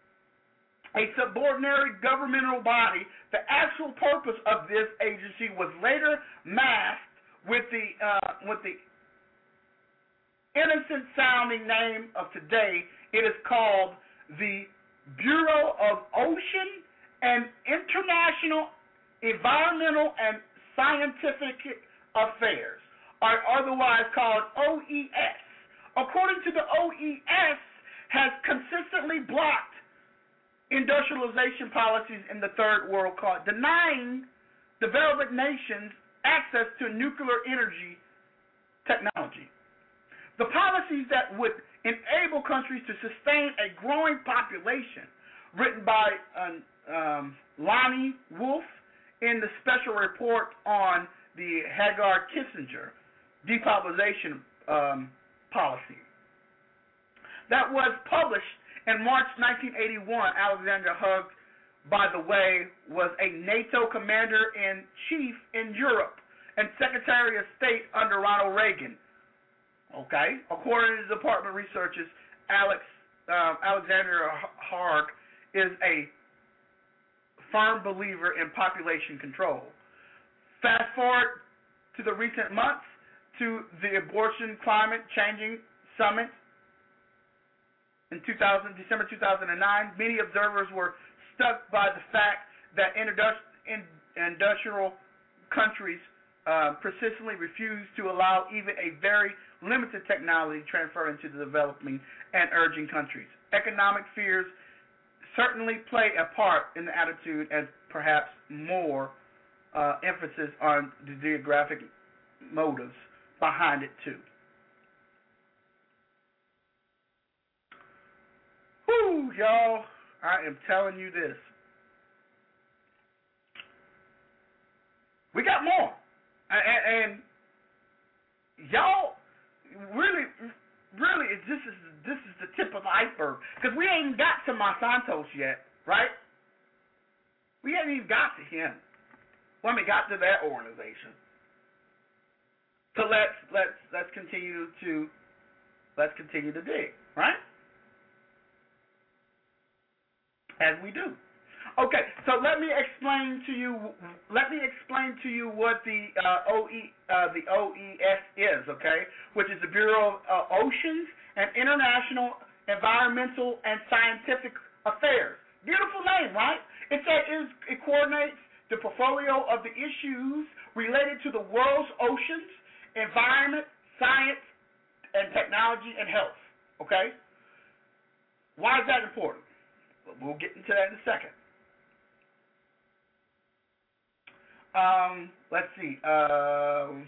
[SPEAKER 3] a subordinate governmental body. The actual purpose of this agency was later masked with the uh, with the innocent sounding name of today. It is called the Bureau of Ocean and International Environmental and Scientific Affairs, or otherwise called O E S. According to the O E S, has consistently blocked industrialization policies in the third world, called denying developed nations access to nuclear energy technology. The policies that would enable countries to sustain a growing population, written by um, um, Lonnie Wolf in the special report on the Hagar Kissinger depopulation um, policy. That was published in March nineteen eighty-one. Alexander Haig, by the way, was a NATO commander-in-chief in Europe and Secretary of State under Ronald Reagan. Okay, according to the Department researchers, Alex um, Alexander Haig is a firm believer in population control. Fast forward to the recent months to the Abortion Climate Changing Summit in two thousand, December two thousand nine. Many observers were struck by the fact that industrial countries uh, persistently refuse to allow even a very limited technology transfer into the developing and urging countries. Economic fears certainly play a part in the attitude, and perhaps more uh, emphasis on the geographic motives behind it too. Whew, y'all, I am telling you this. We got more. And, and y'all, really, really, this is this is the tip of the iceberg. Because we ain't got to Monsanto's yet, right? We haven't even got to him. When we got to that organization. So let's let's let's continue to let's continue to dig, right? As we do. Okay, so let me explain to you. Let me explain to you what the uh, O E uh, the O E S is. Okay, which is the Bureau of uh, Oceans and International Environmental and Scientific Affairs. Beautiful name, right? It says it coordinates the portfolio of the issues related to the world's oceans, environment, science, and technology and health. Okay. Why is that important? We'll get into that in a second. Um, let's see. Um,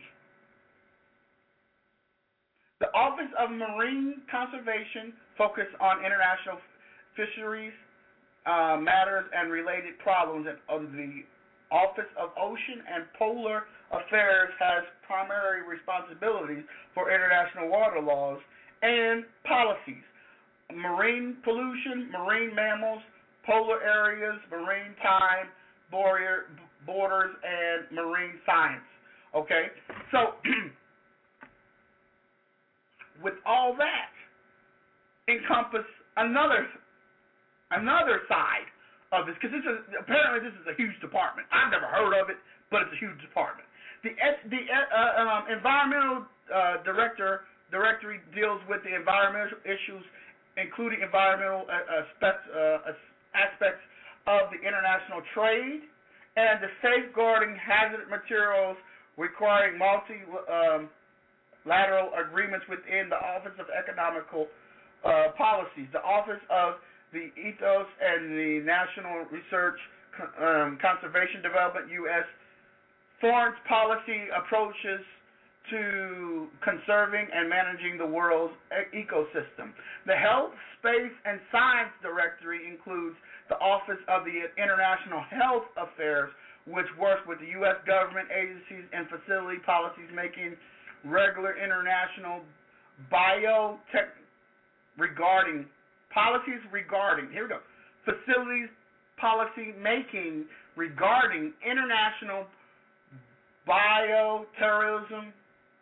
[SPEAKER 3] the Office of Marine Conservation focus on international fisheries uh, matters and related problems, and of the Office of Ocean and Polar Affairs has primary responsibilities for international water laws and policies. Marine pollution, marine mammals, polar areas, marine time, border, borders, and marine science. Okay? So, with all that, encompass another another side of this, because this is apparently this is a huge department. I've never heard of it, but it's a huge department. The the uh, um, environmental uh, director directory deals with the environmental issues, including environmental aspects, uh, aspects of the international trade and the safeguarding hazardous materials, requiring multilateral um, agreements within the Office of Economical uh, policies. The Office of the Ethos and the National Research um, Conservation Development, U S Foreign Policy Approaches to Conserving and Managing the World's Ecosystem. The Health, Space, and Science Directory includes the Office of the International Health Affairs, which works with the U S government agencies and facility policies making regular international biotech regarding policies regarding, here we go, facilities policy making regarding international bioterrorism,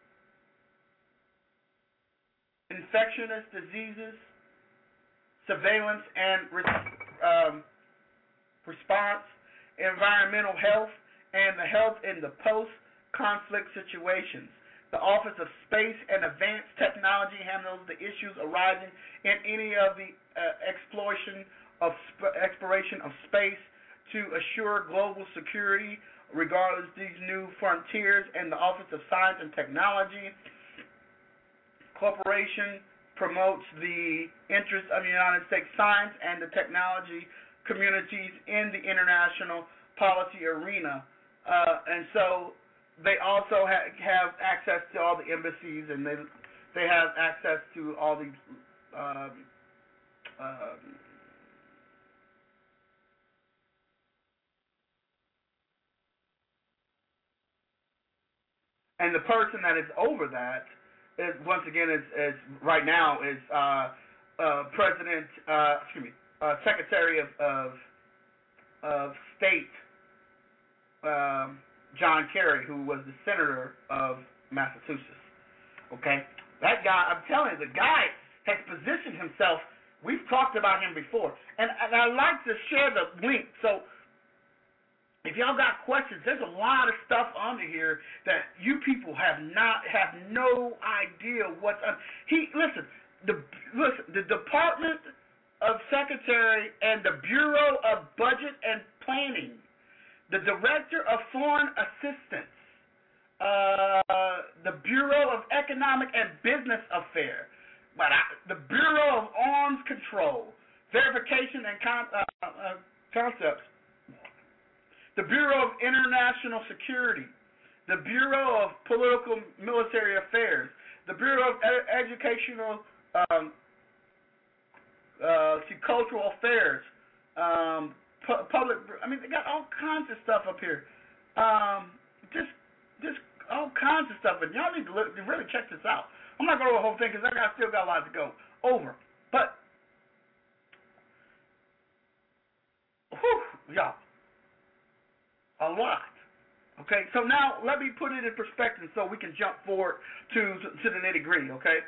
[SPEAKER 3] infectious diseases, surveillance and um, response, environmental health, and the health in the post-conflict situations. The Office of Space and Advanced Technology handles the issues arising in any of the uh, exploration of sp- exploration of space to assure global security regardless of these new frontiers. And the Office of Science and Technology Corporation promotes the interests of the United States science and the technology communities in the international policy arena. Uh, and so they also ha- have access to all the embassies, and they they have access to all these um, um, and the person that is over that is once again is, is right now is uh, uh, President uh, excuse me uh, Secretary of of, of State. Um, John Kerry, who was the senator of Massachusetts. Okay? That guy, I'm telling you, the guy has positioned himself. We've talked about him before. And, and I like to share the link. So if y'all got questions, there's a lot of stuff under here that you people have not, have no idea what's on. He, listen, the, listen, the Department of Secretary and the Bureau of Budget and Planning, the Director of Foreign Assistance, uh, the Bureau of Economic and Business Affairs, but I, the Bureau of Arms Control, Verification and Con- uh, uh, Concepts, the Bureau of International Security, the Bureau of Political Military Affairs, the Bureau of Ed- Educational um, uh, Cultural Affairs, um, public, I mean, they got all kinds of stuff up here. Um, just, just all kinds of stuff, and y'all need to, look, to really check this out. I'm not going to go over the whole thing because I got, still got a lot to go over. But, whew, y'all, a lot. Okay, so now let me put it in perspective so we can jump forward to to, to the nitty gritty. Okay,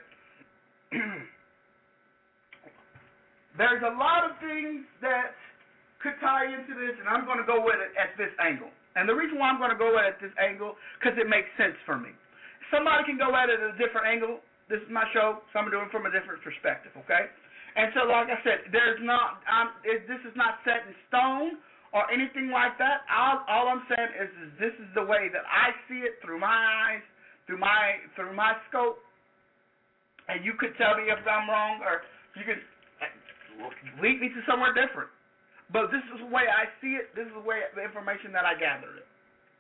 [SPEAKER 3] there's a lot of things that could tie into this, and I'm going to go with it at this angle. And the reason why I'm going to go at it at this angle, because it makes sense for me. Somebody can go at it at a different angle. This is my show, so I'm doing it from a different perspective, okay? And so, like I said, there's not, I'm, it, this is not set in stone or anything like that. All, all I'm saying is, is this is the way that I see it through my eyes, through my through my scope. And you could tell me if I'm wrong, or you could lead me to somewhere different. But this is the way I see it. This is the way the information that I gathered it.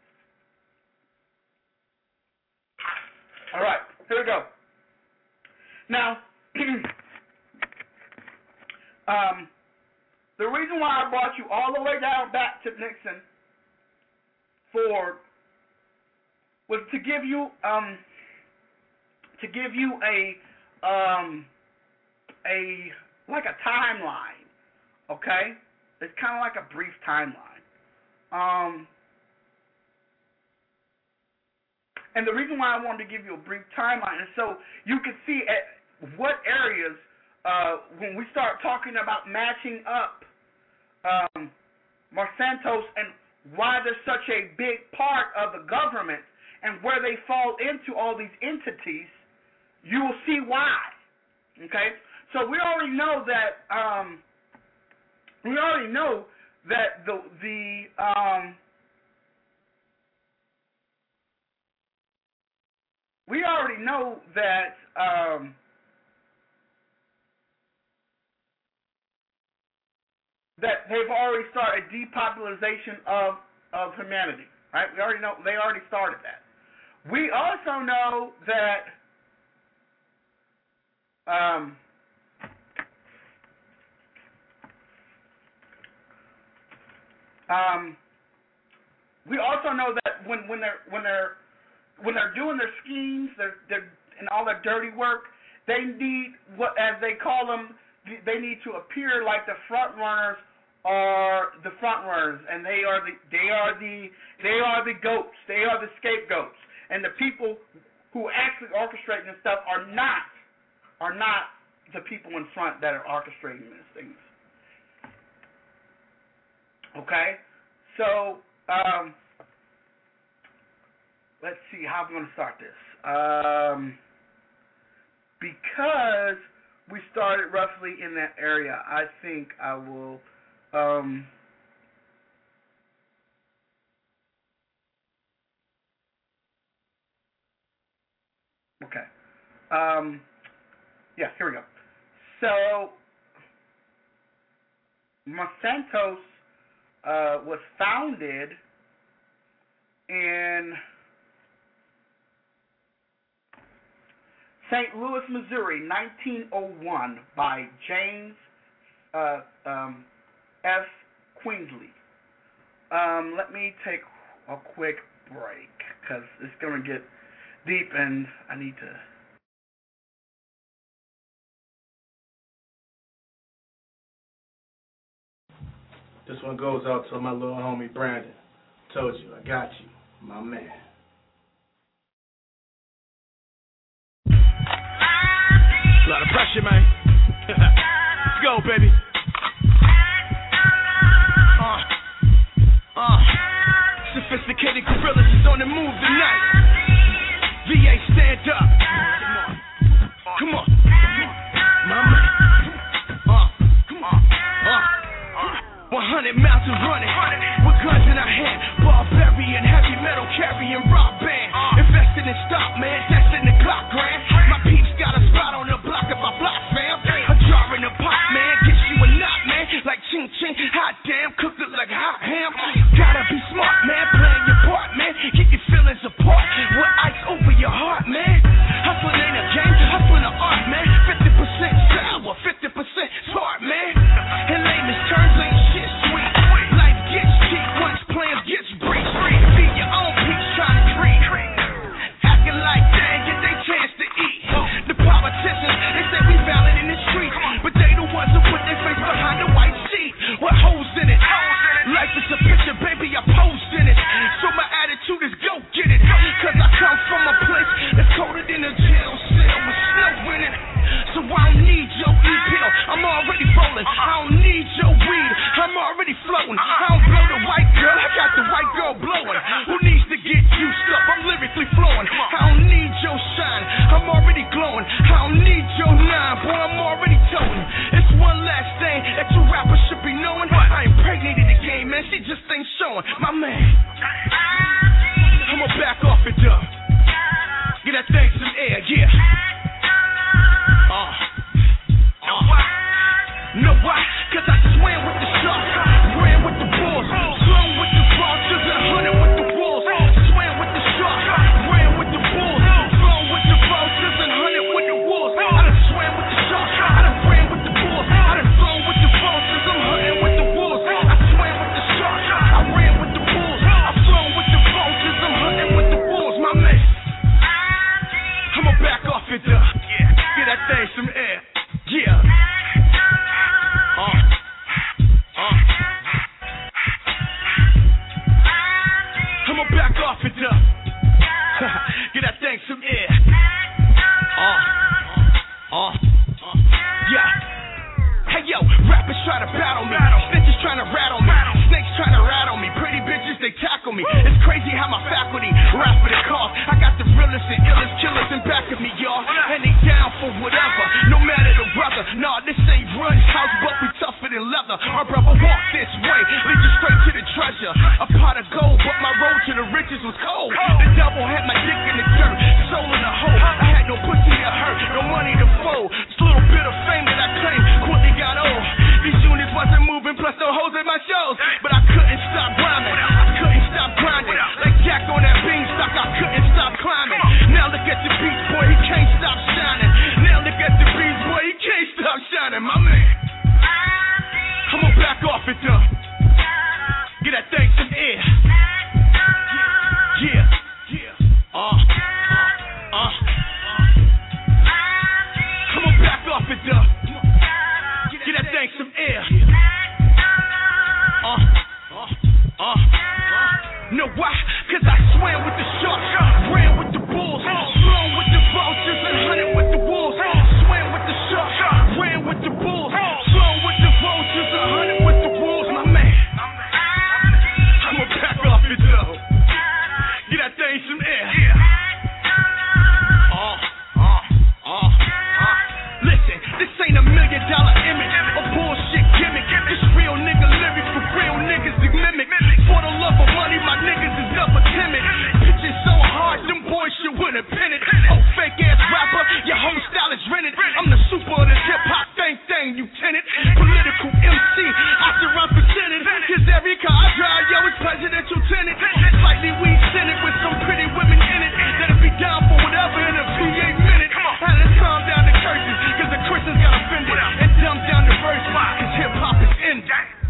[SPEAKER 3] All right, here we go. Now, um, the reason why I brought you all the way down back to Nixon Ford was to give you um to give you a um a like a timeline, okay? It's kind of like a brief timeline. Um, and the reason why I wanted to give you a brief timeline is so you can see at what areas, uh, when we start talking about matching up um, Monsanto's and why they're such a big part of the government and where they fall into all these entities, you will see why. Okay? So we already know that... Um, We already know that the the um, we already know that um, that they've already started depopulation of of humanity. Right? We already know they already started that. We also know that um, um, we also know that when when they're when they're when they're doing their schemes, they're, they're and all their dirty work, they need what, as they call them, they need to appear like the front runners are the front runners, and they are the they are the they are the goats, they are the scapegoats, and the people who actually orchestrate this stuff are not are not the people in front that are orchestrating these things. Okay, so um, let's see how I'm going to start this. Um, because we started roughly in that area, I think I will. Um, okay. Um, yeah, here we go. So, Monsanto uh, was founded in Saint Louis, Missouri, nineteen oh one, by James uh, um, F. Queensley. Um, let me take a quick break because it's going to get deep and I need to.
[SPEAKER 1] This one goes out to my little homie Brandon. Told you, I got you, my man.
[SPEAKER 4] A lot of pressure, man. Let's go, baby. Uh, uh. Sophisticated gorillas is on the move tonight. V A, stand up. Come on. My man. Uh, come on. Uh. one hundred miles of running, with guns in our hand, barbarian, heavy metal carrying rock band. Invested in stock, man, that's in the clock grand. My peeps got a spot on the block of my block, fam. A jar in the pot, man, gets you a knot, man. Like ching ching, hot damn, cooked it like hot ham. Gotta be smart, man, playing your part, man. Get your feelings apart, with ice over your heart, man. Hustling ain't a game, hustling an art, man. fifty percent sour, fifty percent smart, man. In layman's terms, ain't shit sweet. Life gets cheap once plans gets breached. Be your own peace, trying to creep. Acting like they ain't get their chance to eat. The politicians, they say we valid in the streets, but they the ones who put their face behind the white sheet. What holes in it? Life is a picture, baby, I posed in it. So my attitude is go get it. Cause I come from a place that's colder than a jail cell with snow in it. So I don't need your e-pill, I'm already rolling. I don't need your weed, I'm already floating. I don't blow the white girl, I got the white girl blowing. Who needs to get juiced up? I'm lyrically flowing. I don't need your shine, I'm already glowing. I don't need your nine, boy, I'm already toting. It's one last thing that you rappers should be knowing. I impregnated the game, man, she just ain't showing. My man, I'ma back off it up. Get that thing some air, yeah. Uh, uh. Know why? Cause I swam with the sharks, ran with the bulls, swung with the vultures and hunted with the wolves. Swam with the sharks, ran with the bulls, swung with the vultures and hunted with the wolves. I done swam with the sharks, I done ran with the bulls, I done swung with the vultures, I'm hunting with the wolves. I swam with the sharks, I ran with the bulls, I swung with the vultures, I'm hunting with the wolves. My man, I'ma back off it up. Get that thing some air. Yeah. Uh. Uh. I'ma back off it up. Get that thing some air. Uh. Uh. Uh. Yeah. Hey yo, rappers try to battle me. Snitches trying to rattle me. Snakes trying to rattle me. Pretty bitches, they tackle me. It's crazy how my faculty rap for the cause. I got the realest and illest killers in back of me, y'all. And they down for whatever, no matter the weather. Nah, this ain't Run's house, but we tougher than leather. Our brother walk this way, lead you straight to the treasure. A pot of gold, but my road to the riches was cold. The devil had my dick in the dirt, soul in the hole. I had no pussy to hurt, no money to fold. This little bit of fame that I claimed quickly got old. These units wasn't moving, plus the whole whole style is rented. I'm the super of this hip hop thing, thing, you tenant. Political M C, I surround for Senate. Cause every car I drive, yo, it's presidential tenant. Slightly weed scented with some pretty women in it. That'll be down for whatever in a P A minute. Now let's calm down the curses, cause the Christians got offended. And dumb down the verses, cause hip hop is ended.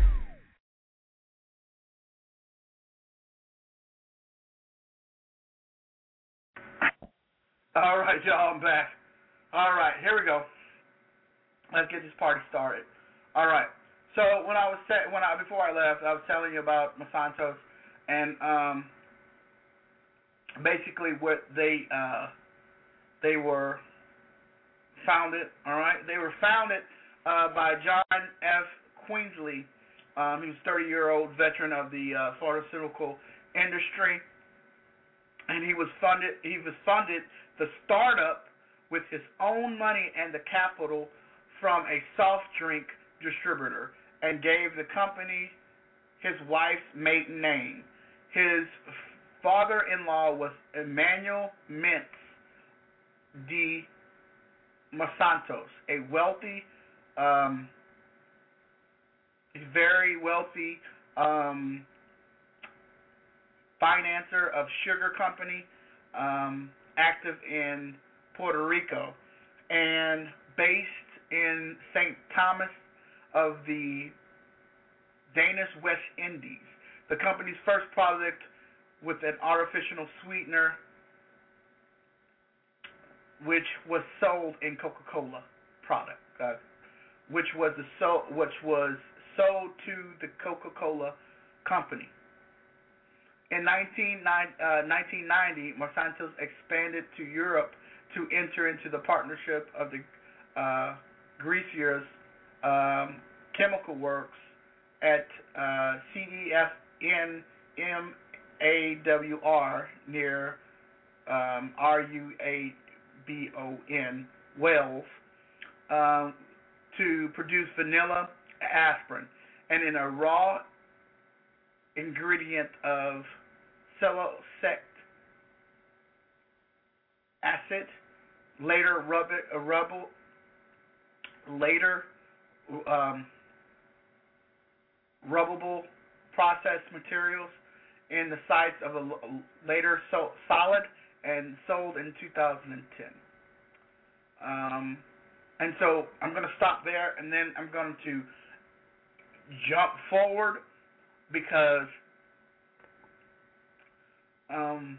[SPEAKER 3] All right, y'all, I'm back. All right, here we go. Let's get this party started. All right. So when I was te- when I before I left, I was telling you about Monsanto's and um, basically what they uh, they were founded. All right, they were founded uh, by John F. Queensley. Um, he was a thirty-year-old veteran of the uh, pharmaceutical industry, and he was funded. He was funded the startup with his own money and the capital from a soft drink distributor, and gave the company his wife's maiden name. His father-in-law was Emmanuel Mintz de Monsantos, a wealthy, um, very wealthy um, financer of sugar company, um, active in Puerto Rico, and based in Saint Thomas of the Danish West Indies. The company's first product with an artificial sweetener, which was sold in Coca-Cola product, uh, which was the so which was sold to the Coca-Cola company. In nineteen ninety, Monsanto expanded to Europe to enter into the partnership of the uh, Greasier's um, Chemical Works at uh, C E F N M A W R near um, R U A B O N, Wales, um, to produce vanilla aspirin, and in a raw ingredient of salicylic acid, later rubber, uh, rubble, later um, rubbable processed materials in the sites of a later so, solid and sold in two thousand ten. Um, and so I'm going to stop there, and then I'm going to jump forward because um,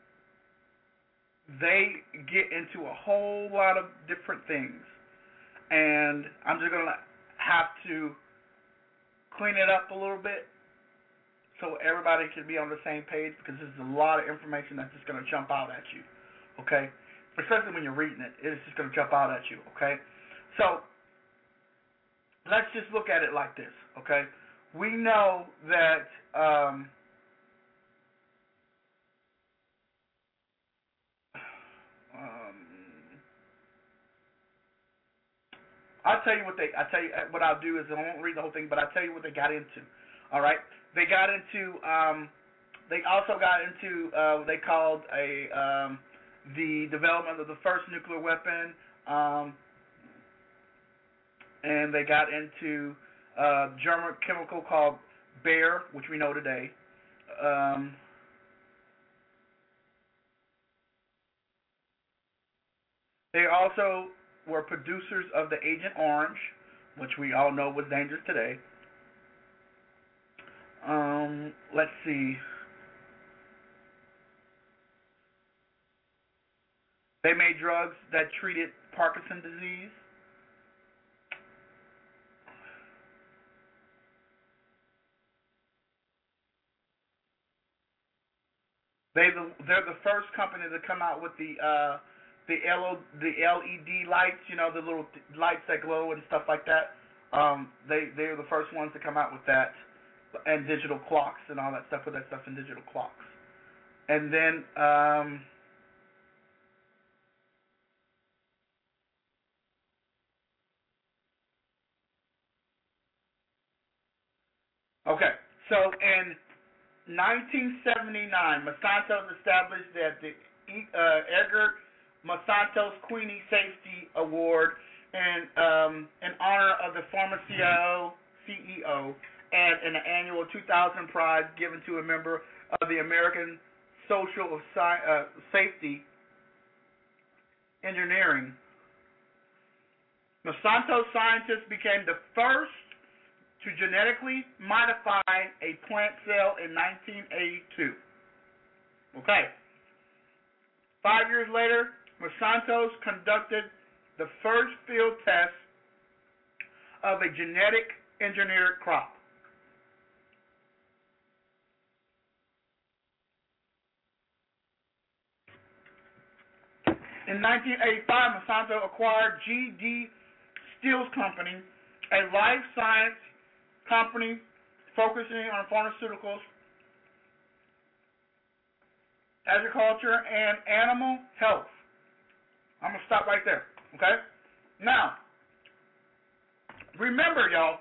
[SPEAKER 3] they get into a whole lot of different things, and I'm just going to have to clean it up a little bit so everybody can be on the same page, because there's a lot of information that's just going to jump out at you, okay? Especially when you're reading it, it's just going to jump out at you, okay? So let's just look at it like this, okay? We know that um, um, I'll tell you what they. I tell you what I'll do is I won't read the whole thing, but I'll tell you what they got into. All right, they got into. Um, they also got into uh, what they called a um, the development of the first nuclear weapon, um, and they got into uh, German chemical called Bayer, which we know today. Um, they also were producers of the Agent Orange, which we all know was dangerous today. Um, let's see. They made drugs that treated Parkinson's disease. They the, they're the first company to come out with the uh, the L O, the L E D lights, you know, the little lights that glow and stuff like that. Um, they they're the first ones to come out with that, and digital clocks and all that stuff, with that stuff in digital clocks. And then um, okay, so in nineteen seventy-nine, Monsanto established that the uh, Eggert Monsanto's Queenie Safety Award in, um, in honor of the former C E O and an annual two thousand prize given to a member of the American Social Sci- uh, Safety Engineering. Monsanto scientists became the first to genetically modify a plant cell in nineteen eighty-two. Okay. Five years later, Monsanto conducted the first field test of a genetic engineered crop. In nineteen eighty-five, Monsanto acquired G D Steels Company, a life science company focusing on pharmaceuticals, agriculture, and animal health. I'm going to stop right there, okay? Now, remember, y'all,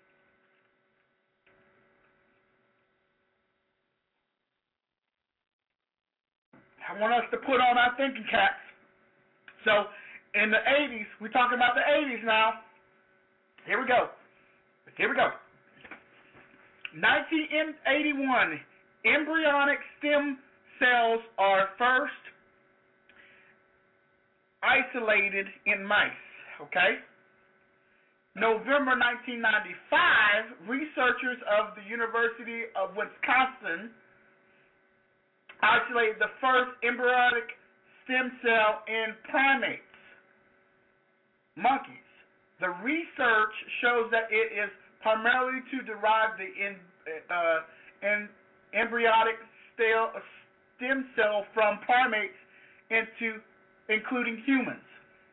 [SPEAKER 3] I want us to put on our thinking caps. So, in the eighties, we're talking about the eighties now. Here we go. Here we go. nineteen eighty-one, embryonic stem cells are first isolated in mice, okay? November nineteen ninety-five, researchers of the University of Wisconsin isolated the first embryonic stem cell in primates, monkeys. The research shows that it is primarily to derive the in, uh, in embryonic stem cell from primates into including humans.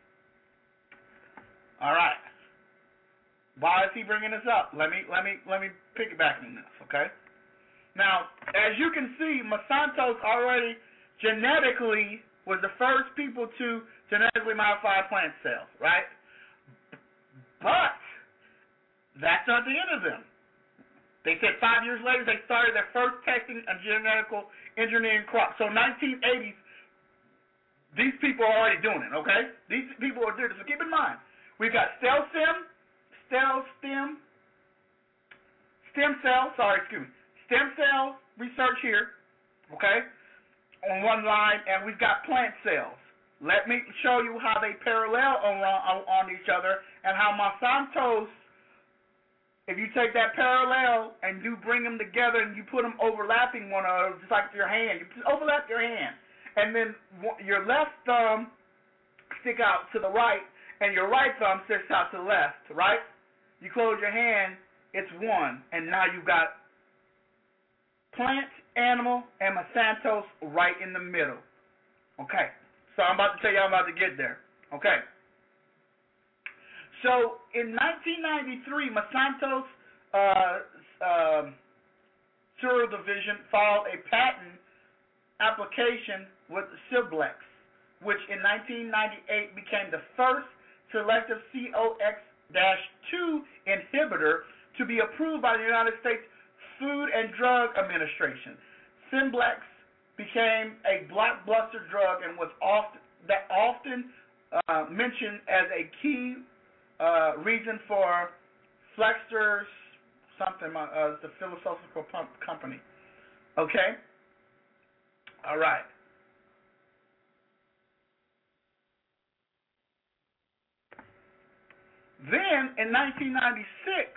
[SPEAKER 3] All right. Why is he bringing this up? Let me let me let me piggyback on this, okay? Now, as you can see, Monsanto's already genetically was the first people to genetically modify plant cells, right? But that's not the end of them. They said five years later they started their first testing of genetical engineering crops. So nineteen eighties, these people are already doing it, okay? These people are doing it. So keep in mind, we've got cell stem, cell stem, stem cell, sorry, excuse me, stem cell research here, okay, on one line, and we've got plant cells. Let me show you how they parallel on, on, on each other and how Monsanto's, if you take that parallel and you bring them together and you put them overlapping one another, just like your hand, you just overlap your hand, and then your left thumb stick out to the right and your right thumb sticks out to the left, right? You close your hand, it's one, and now you've got plant, animal, and Monsanto's right in the middle. Okay, so I'm about to tell you I'm about to get there. Okay. So in nineteen ninety-three, Monsanto's uh, uh, Cereal Division filed a patent application with Siblex, which in nineteen ninety-eight became the first selective C O X two inhibitor to be approved by the United States Food and Drug Administration. Siblex became a blockbuster drug and was often that often uh, mentioned as a key uh, reason for Flexer's something, uh, the philosophical pump company. Okay? All right. Then in nineteen ninety-six,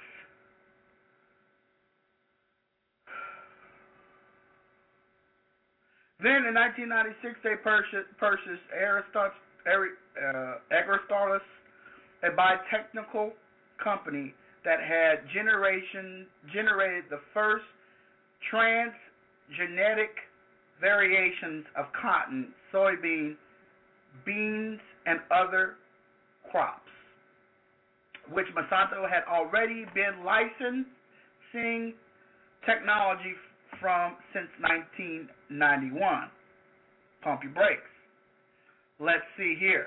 [SPEAKER 3] then in nineteen ninety-six they purchased, purchased Aristarchus, uh, Aristarchus, a biotechnical company that had generation generated the first transgenic variations of cotton, soybean, beans, and other crops, which Monsanto had already been licensing technology from since nineteen ninety-one. Pump your brakes. Let's see here.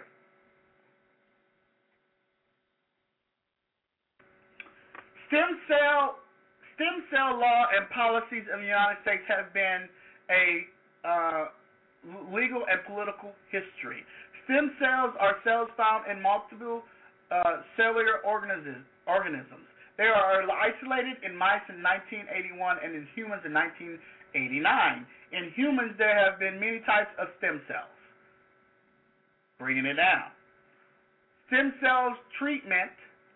[SPEAKER 3] Stem cell, stem cell law and policies in the United States have been a uh, legal and political history. Stem cells are cells found in multiple uh, cellular organisms. organisms. They are isolated in mice in nineteen eighty-one and in humans in nineteen eighty-nine. In humans, there have been many types of stem cells. Bringing it down. Stem cells treatment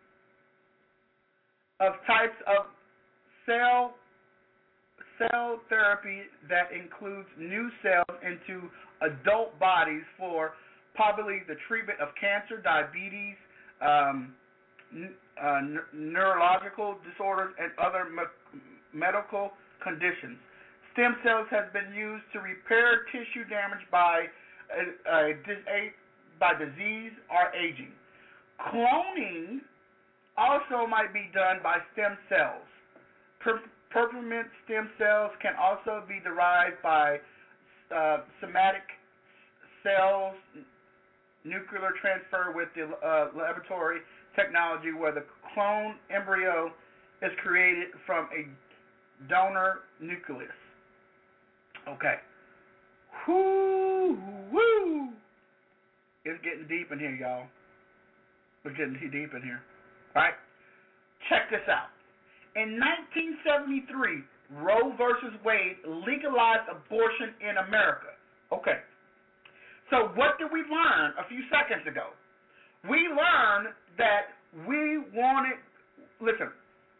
[SPEAKER 3] of types of cell cell therapy that includes new cells into adult bodies for probably the treatment of cancer, diabetes, um, n- uh, n- neurological disorders, and other me- medical conditions. Stem cells have been used to repair tissue damaged by uh, uh, by disease or aging. Cloning also might be done by stem cells. Per- Peppermint stem cells can also be derived by uh, somatic cells, nuclear transfer with the uh, laboratory technology where the clone embryo is created from a donor nucleus. Okay. Whoo, woo. It's getting deep in here, y'all. We're getting too deep in here. All right? Check this out. In nineteen seventy-three, Roe versus Wade legalized abortion in America. Okay. So what did we learn a few seconds ago? We learned that we wanted, listen,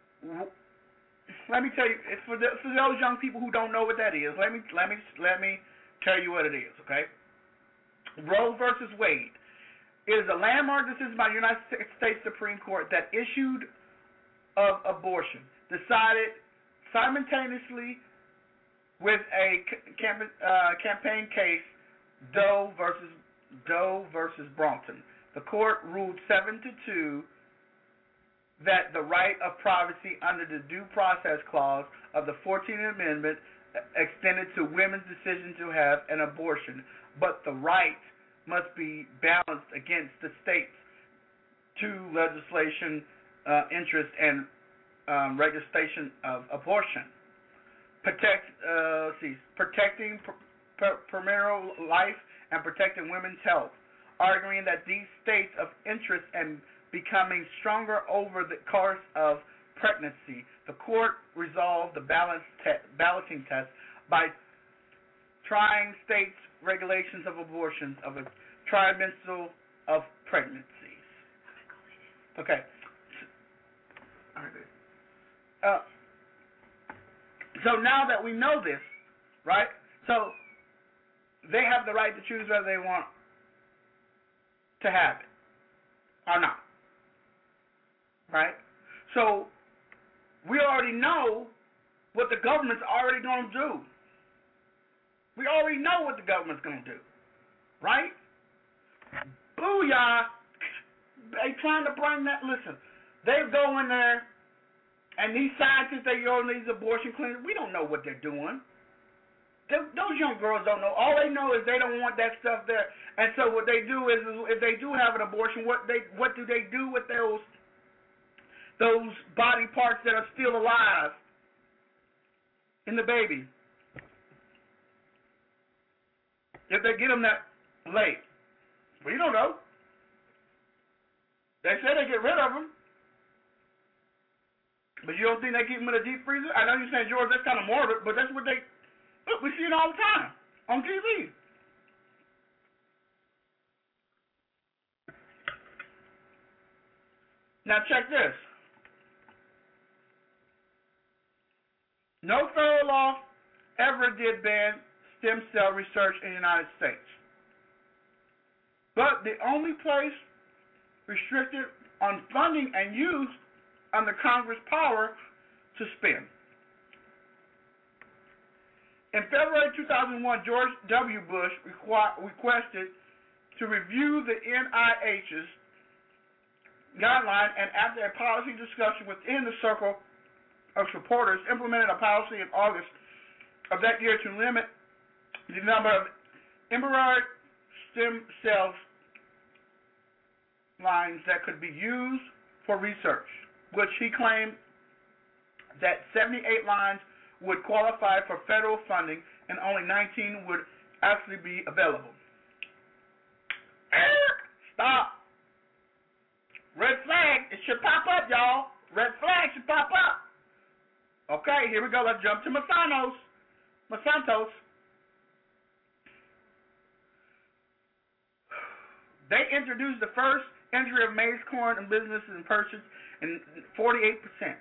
[SPEAKER 3] let me tell you, it's for, the, for those young people who don't know what that is, let me, let me, let me tell you what it is, okay? Roe versus Wade is a landmark decision by the United States Supreme Court that issued of abortion, decided simultaneously with a camp, uh, campaign case, Doe versus Doe versus Bronson. The court ruled seven to two that the right of privacy under the Due Process Clause of the fourteenth Amendment extended to women's decision to have an abortion, but the right must be balanced against the state's two legislation uh, interest and um, registration of abortion. Protect, uh, see, protecting pr- pr- premarital life and protecting women's health, arguing that these states of interest and becoming stronger over the course of pregnancy. The court resolved the balance te- balancing test by trying states' regulations of abortions of a trimester of pregnancies. Okay. All right. Uh, so now that we know this, right? So they have the right to choose whether they want to have it or not, right? So we already know what the government's already going to do. We already know what the government's going to do, right? Booyah! They trying to bring that. Listen, they go in there, and these scientists, they go in these abortion clinics. We don't know what they're doing. They, those young girls don't know. All they know is they don't want that stuff there. And so what they do is, is if they do have an abortion, what they what do they do with those those body parts that are still alive in the baby? If they get them that late, we don't know. They say they get rid of them, but you don't think they keep them in a deep freezer? I know you're saying, George, that's kind of morbid, but that's what they. Look, we see it all the time on T V. Now check this. No federal law ever did ban stem cell research in the United States. But the only place restricted on funding and use under Congress' power to spend. In February two thousand one, George W. Bush requ- requested to review the N I H's guideline, and after a policy discussion within the circle of supporters, implemented a policy in August of that year to limit the number of embryonic stem cells lines that could be used for research, which he claimed that seventy-eight lines would qualify for federal funding and only nineteen would actually be available. Stop. Red flag. It should pop up, y'all. Red flag should pop up. Okay, here we go. Let's jump to Monsanto's. Monsanto's. They introduced the first entry of maize corn in businesses and purchase in forty-eight percent.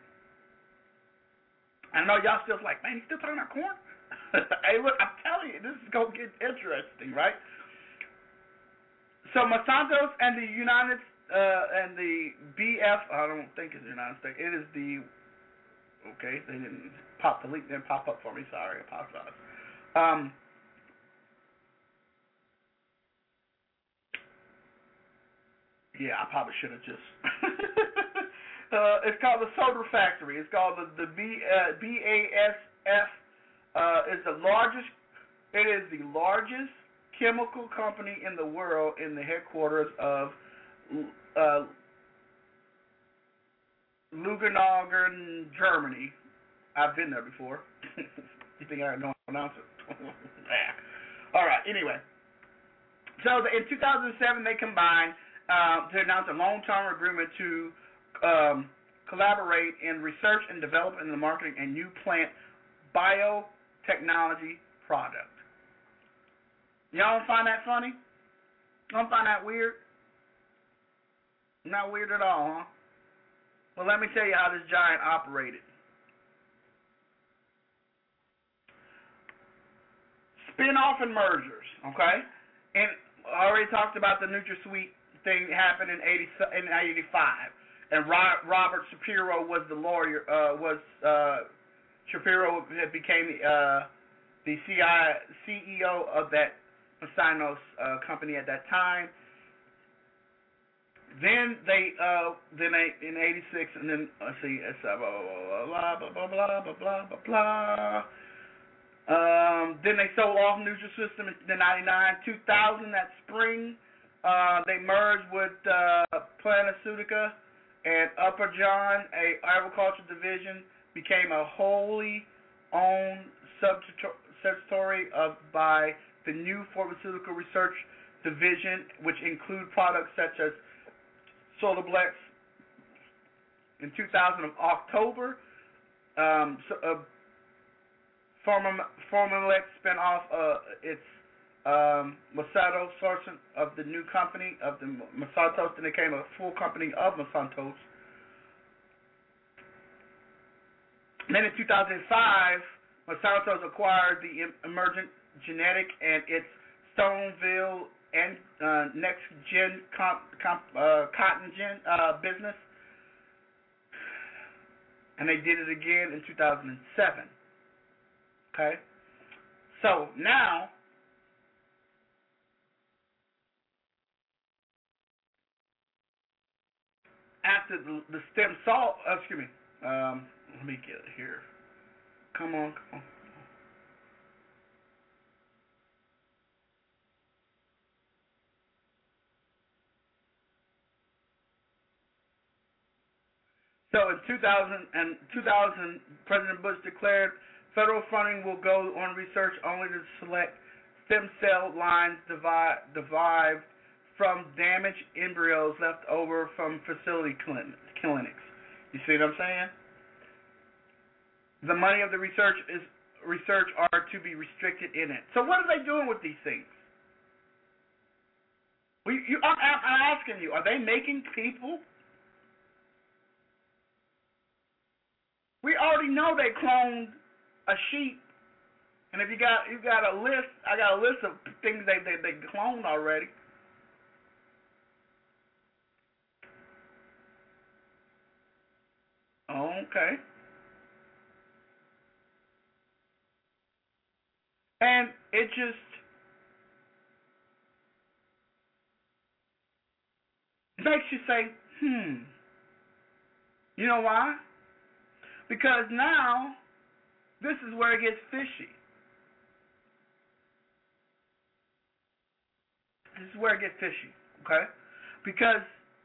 [SPEAKER 3] I know y'all still like, man, you still talking about corn? Hey, look, I'm telling you, this is going to get interesting, right? So Monsanto's and the United uh, and the B F, I don't think it's the United States. It is the, okay, they didn't pop the link, didn't pop up for me. Sorry, I apologize. Um, yeah, I probably should have just. Uh, it's called the Soda Factory. It's called the, the B, uh, B A S F. Uh, it's the largest. It is the largest chemical company in the world, in the headquarters of uh, Luganagen, Germany. I've been there before. You think I know how to pronounce it? All right. Anyway, so the, in two thousand seven they combined uh, to announce a long-term agreement to Um, collaborate in research and development in the marketing and new plant biotechnology product. Y'all don't find that funny? Don't find that weird? Not weird at all, huh? Well, let me tell you how this giant operated. Spin-off and mergers, okay? And I already talked about the NutraSweet thing that happened in eighty in eighty-five. And Robert Shapiro was the lawyer. Uh, was uh, Shapiro became uh, the C E O of that Monsanto's uh, company at that time. Then they, uh, then they in eighty-six, and then let's see, it's uh, blah blah blah blah blah blah blah blah. Um, then they sold off Nutrisystem in ninety-nine, two thousand. That spring, uh, they merged with uh, Plantaseutica. And Upper John, a agriculture division, became a wholly owned subsidiary of by the new pharmaceutical research division, which include products such as Solablex. In two thousand of October, um, so, uh, Formalex spin off uh, its um, Monsanto sourcing of the new company of the Monsanto's, then it became a full company of Monsanto's. And then in two thousand five, Monsanto's acquired the Emergent Genetic and its Stoneville and uh, Next Gen comp, comp, uh, Cotton Gen uh, business, and they did it again in two thousand seven. Okay, so now. After the, the stem cell, uh, excuse me, um, let me get it here. Come on, come on. So in two thousand and two thousand, President Bush declared federal funding will go on research only to select stem cell lines derived from damaged embryos left over from facility clinics. You see what I'm saying? The money of the research is research are to be restricted in it. So what are they doing with these things? We, you, I'm, I'm asking you, are they making people? We already know they cloned a sheep, and if you got you got a list, I got a list of things they they, they cloned already. Okay. And it just makes you say, hmm. You know why? Because now this is where it gets fishy. This is where it gets fishy, okay? Because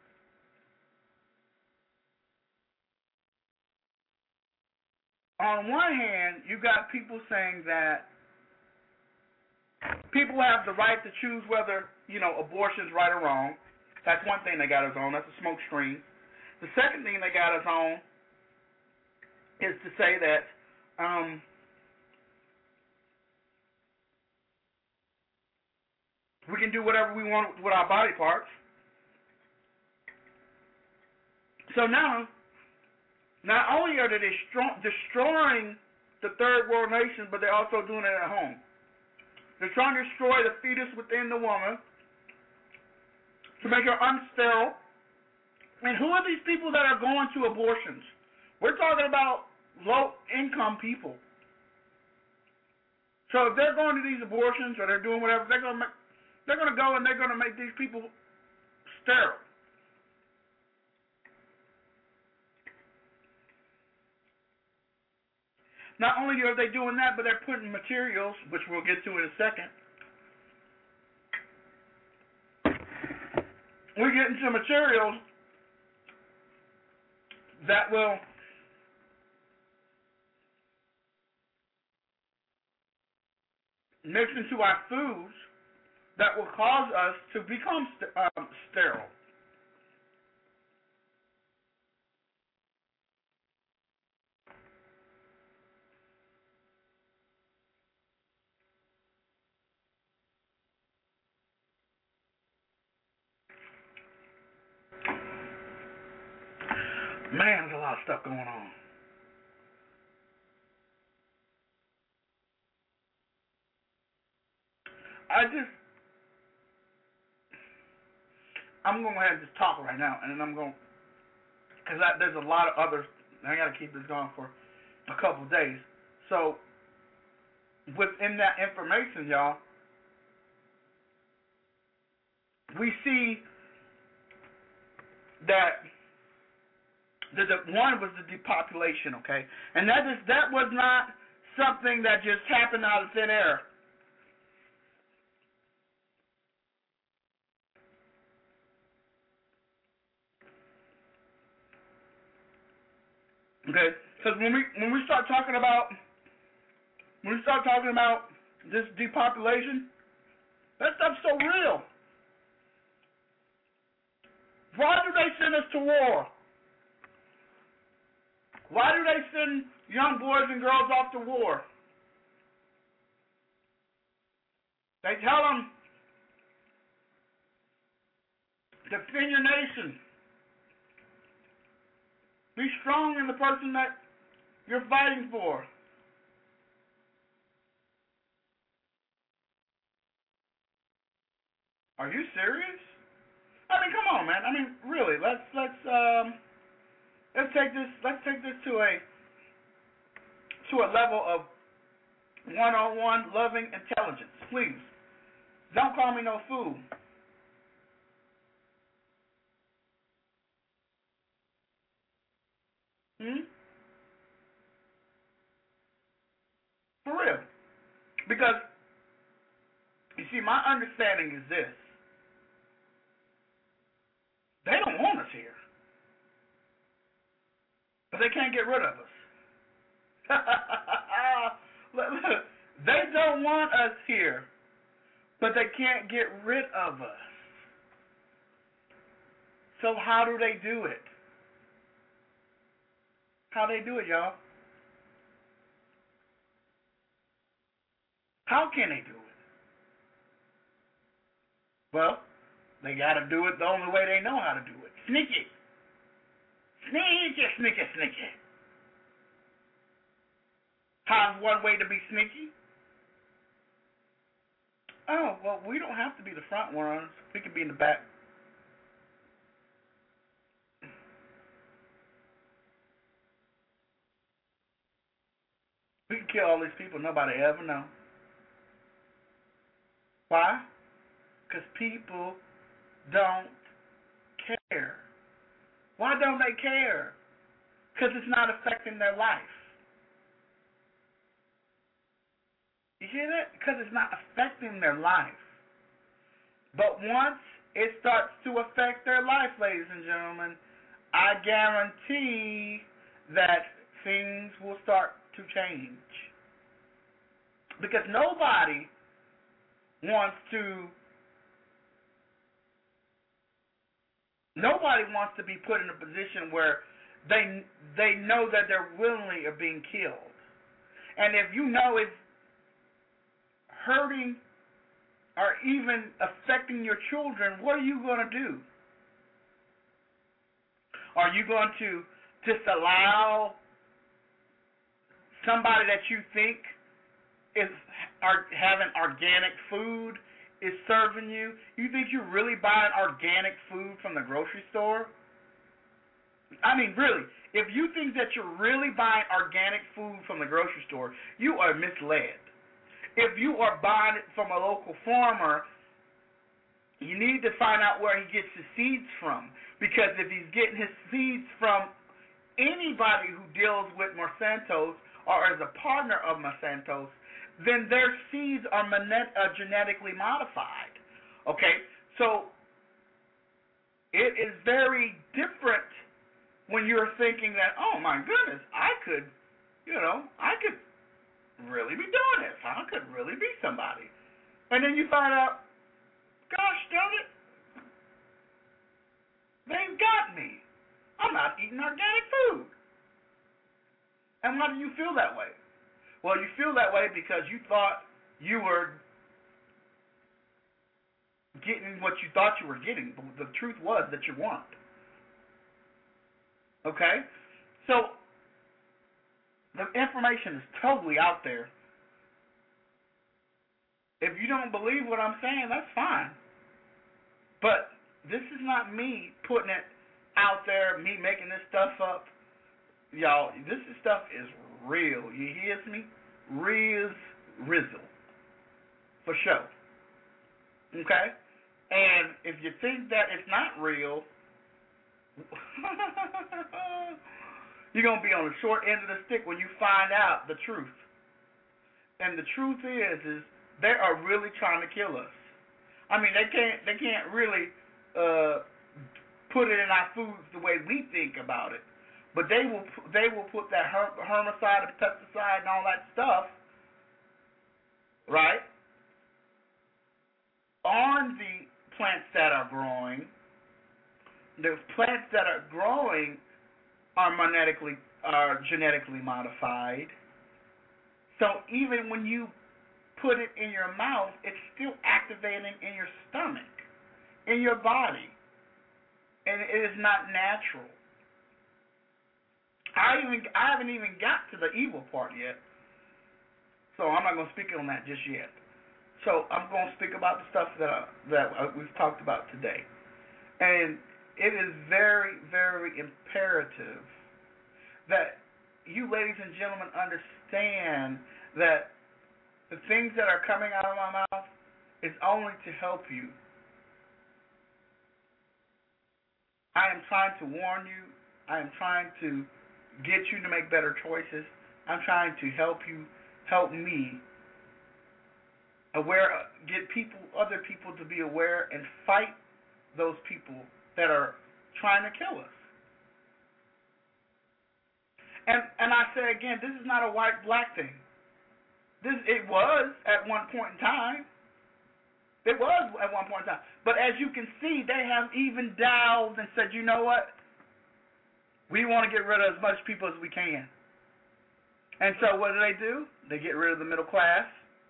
[SPEAKER 3] on one hand, you got people saying that people have the right to choose whether, you know, abortion is right or wrong. That's one thing they got us on. That's a smoke screen. The second thing they got us on is to say that um, we can do whatever we want with our body parts. So now, not only are they destroy- destroying the third world nations, but they're also doing it at home. They're trying to destroy the fetus within the woman to make her unsterile. And who are these people that are going to abortions? We're talking about low-income people. So if they're going to these abortions or they're doing whatever, they're going to make, they're going to go and they're going to make these people sterile. Not only are they doing that, but they're putting materials, which we'll get to in a second. We're getting some materials that will mix into our foods that will cause us to become st- um, sterile. Man, there's a lot of stuff going on. I just, I'm going to go ahead and just talk right now, and then I'm going, because there's a lot of others, I got to keep this going for a couple of days. So, within that information, y'all, we see that The, the one was the depopulation, okay, and that is that was not something that just happened out of thin air. Okay, because when we when we start talking about when we start talking about this depopulation, that stuff's so real. Why do they send us to war? Why do they send young boys and girls off to war? They tell them, defend your nation. Be strong in the person that you're fighting for. Are you serious? I mean, come on, man. I mean, really. Let's let's um. Let's take this. Let's take this to a to a level of one-on-one loving intelligence. Please, don't call me no fool. Hmm. For real, because you see, my understanding is this: they don't want us here. But they can't get rid of us. They don't want us here, but they can't get rid of us. So how do they do it? How do they do it, y'all? How can they do it? Well, they got to do it the only way they know how to do it. Sneaky. Sneaky, sneaky, sneaky. How's one way to be sneaky? Oh, well, we don't have to be the front ones. We can be in the back. We can kill all these people. Nobody ever know. Why? Because people don't care. Why don't they care? Because it's not affecting their life. You hear that? Because it's not affecting their life. But once it starts to affect their life, ladies and gentlemen, I guarantee that things will start to change. Because nobody wants to nobody wants to be put in a position where they they know that they're willingly are being killed. And if you know it's hurting or even affecting your children, what are you going to do? Are you going to just allow somebody that you think is are having organic food is serving you? You think you're really buying organic food from the grocery store? I mean, really, if you think that you're really buying organic food from the grocery store, you are misled. If you are buying it from a local farmer, you need to find out where he gets his seeds from. Because if he's getting his seeds from anybody who deals with Monsanto's or is a partner of Monsanto's, then their seeds are monet- uh, genetically modified. Okay? So it is very different when you're thinking that, oh my goodness, I could, you know, I could really be doing this. I could really be somebody. And then you find out, gosh darn it, they've got me. I'm not eating organic food. And why do you feel that way? Well, you feel that way because you thought you were getting what you thought you were getting. But the truth was that you weren't. Okay? So, the information is totally out there. If you don't believe what I'm saying, that's fine. But this is not me putting it out there, me making this stuff up. Y'all, this stuff is real. You hear me? Riz Rizzle. For sure. Okay? And if you think that it's not real, you're going to be on the short end of the stick when you find out the truth. And the truth is, is they are really trying to kill us. I mean, they can't they can't really uh, put it in our foods the way we think about it. But they will they will put that her- herbicide and pesticide and all that stuff, right, on the plants that are growing. The plants that are growing are genetically are genetically modified. So even when you put it in your mouth, it's still activating in your stomach, in your body, and it is not natural. I even I haven't even got to the evil part yet, so I'm not going to speak on that just yet. So I'm going to speak about the stuff that uh, that uh, we've talked about today, and it is very, very imperative that you ladies and gentlemen understand that the things that are coming out of my mouth is only to help you. I am trying to warn you. I am trying to get you to make better choices. I'm trying to help you, help me, aware, get people, other people to be aware and fight those people that are trying to kill us. And and I say again, this is not a white-black thing. This it was at one point in time. It was at one point in time. But as you can see, they have even delved and said, you know what? We want to get rid of as much people as we can. And so what do they do? They get rid of the middle class.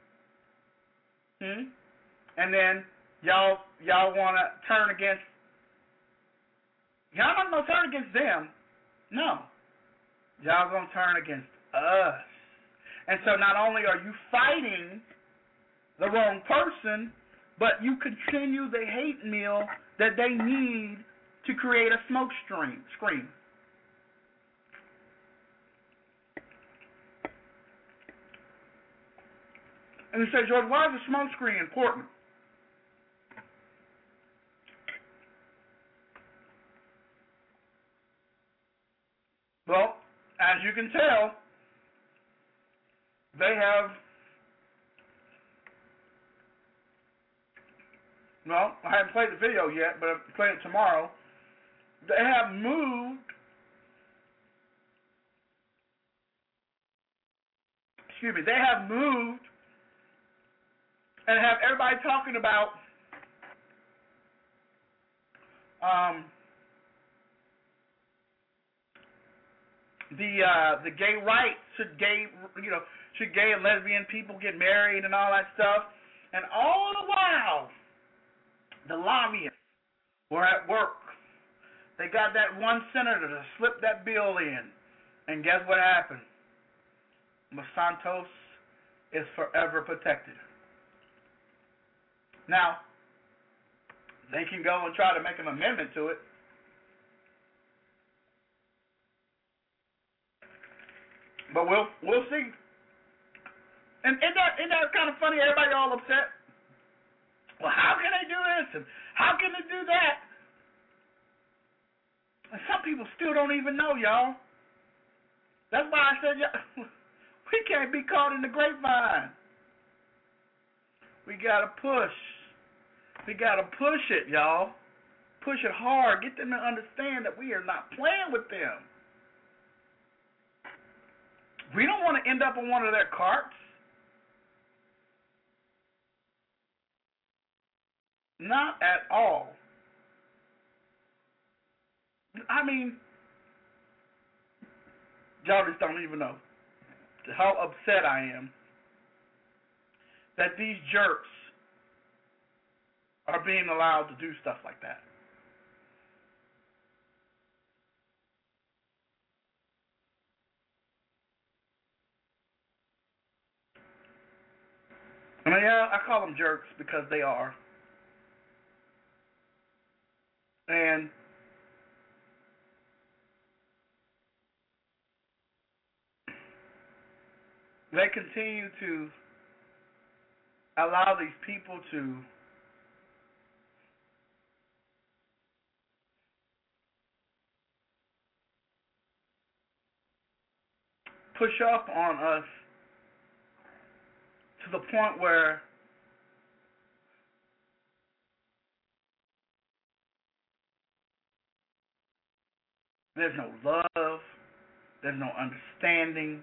[SPEAKER 3] Hmm? And then y'all y'all want to turn against Y'all not going to turn against them. No. Y'all going to turn against us. And so not only are you fighting the wrong person, but you continue the hate meal that they need to create a smoke stream, screen. And you say, George, why is a smoke screen important? Well, as you can tell, they have, well, I haven't played the video yet, but I'll play it tomorrow. They have moved, excuse me, they have moved and have everybody talking about um, the uh, the gay rights, should gay you know should gay and lesbian people get married and all that stuff, and all the while the lobbyists were at work. They got that one senator to slip that bill in, and guess what happened? Monsanto is forever protected. Now, they can go and try to make an amendment to it. But we'll we'll see. And isn't that, isn't that kind of funny? Everybody all upset. Well, how can they do this? And how can they do that? And some people still don't even know, y'all. That's why I said, y'all, we can't be caught in the grapevine. We got to push. We got to push it, y'all. Push it hard. Get them to understand that we are not playing with them. We don't want to end up on one of their carts. Not at all. I mean, y'all just don't even know how upset I am that these jerks are being allowed to do stuff like that. I mean, yeah, I call them jerks because they are. And they continue to allow these people to push up on us to the point where there's no love, there's no understanding.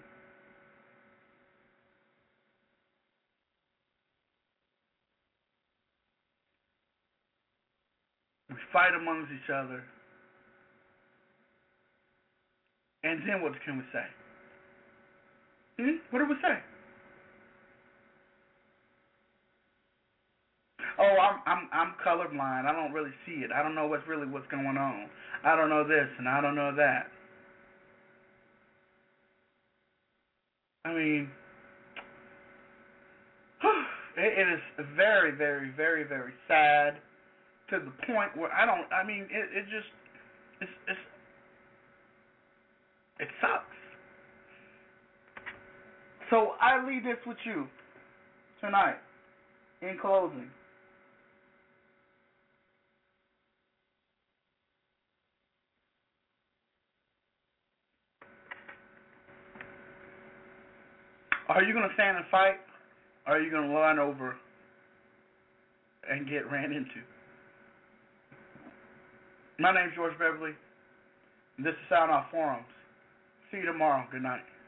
[SPEAKER 3] We fight amongst each other. And then what can we say? Hmm? What do we say? Oh, I'm I'm I'm colorblind. I don't really see it. I don't know what's really what's going on. I don't know this and I don't know that. I mean, it, it is very, very, very, very sad to the point where I don't. I mean, it it just it's it's it sucks. So I leave this with you tonight. In closing. Are you going to stand and fight, or are you going to run over and get ran into? My name's George Beverly, and this is Sound Off Forums. See you tomorrow. Good night.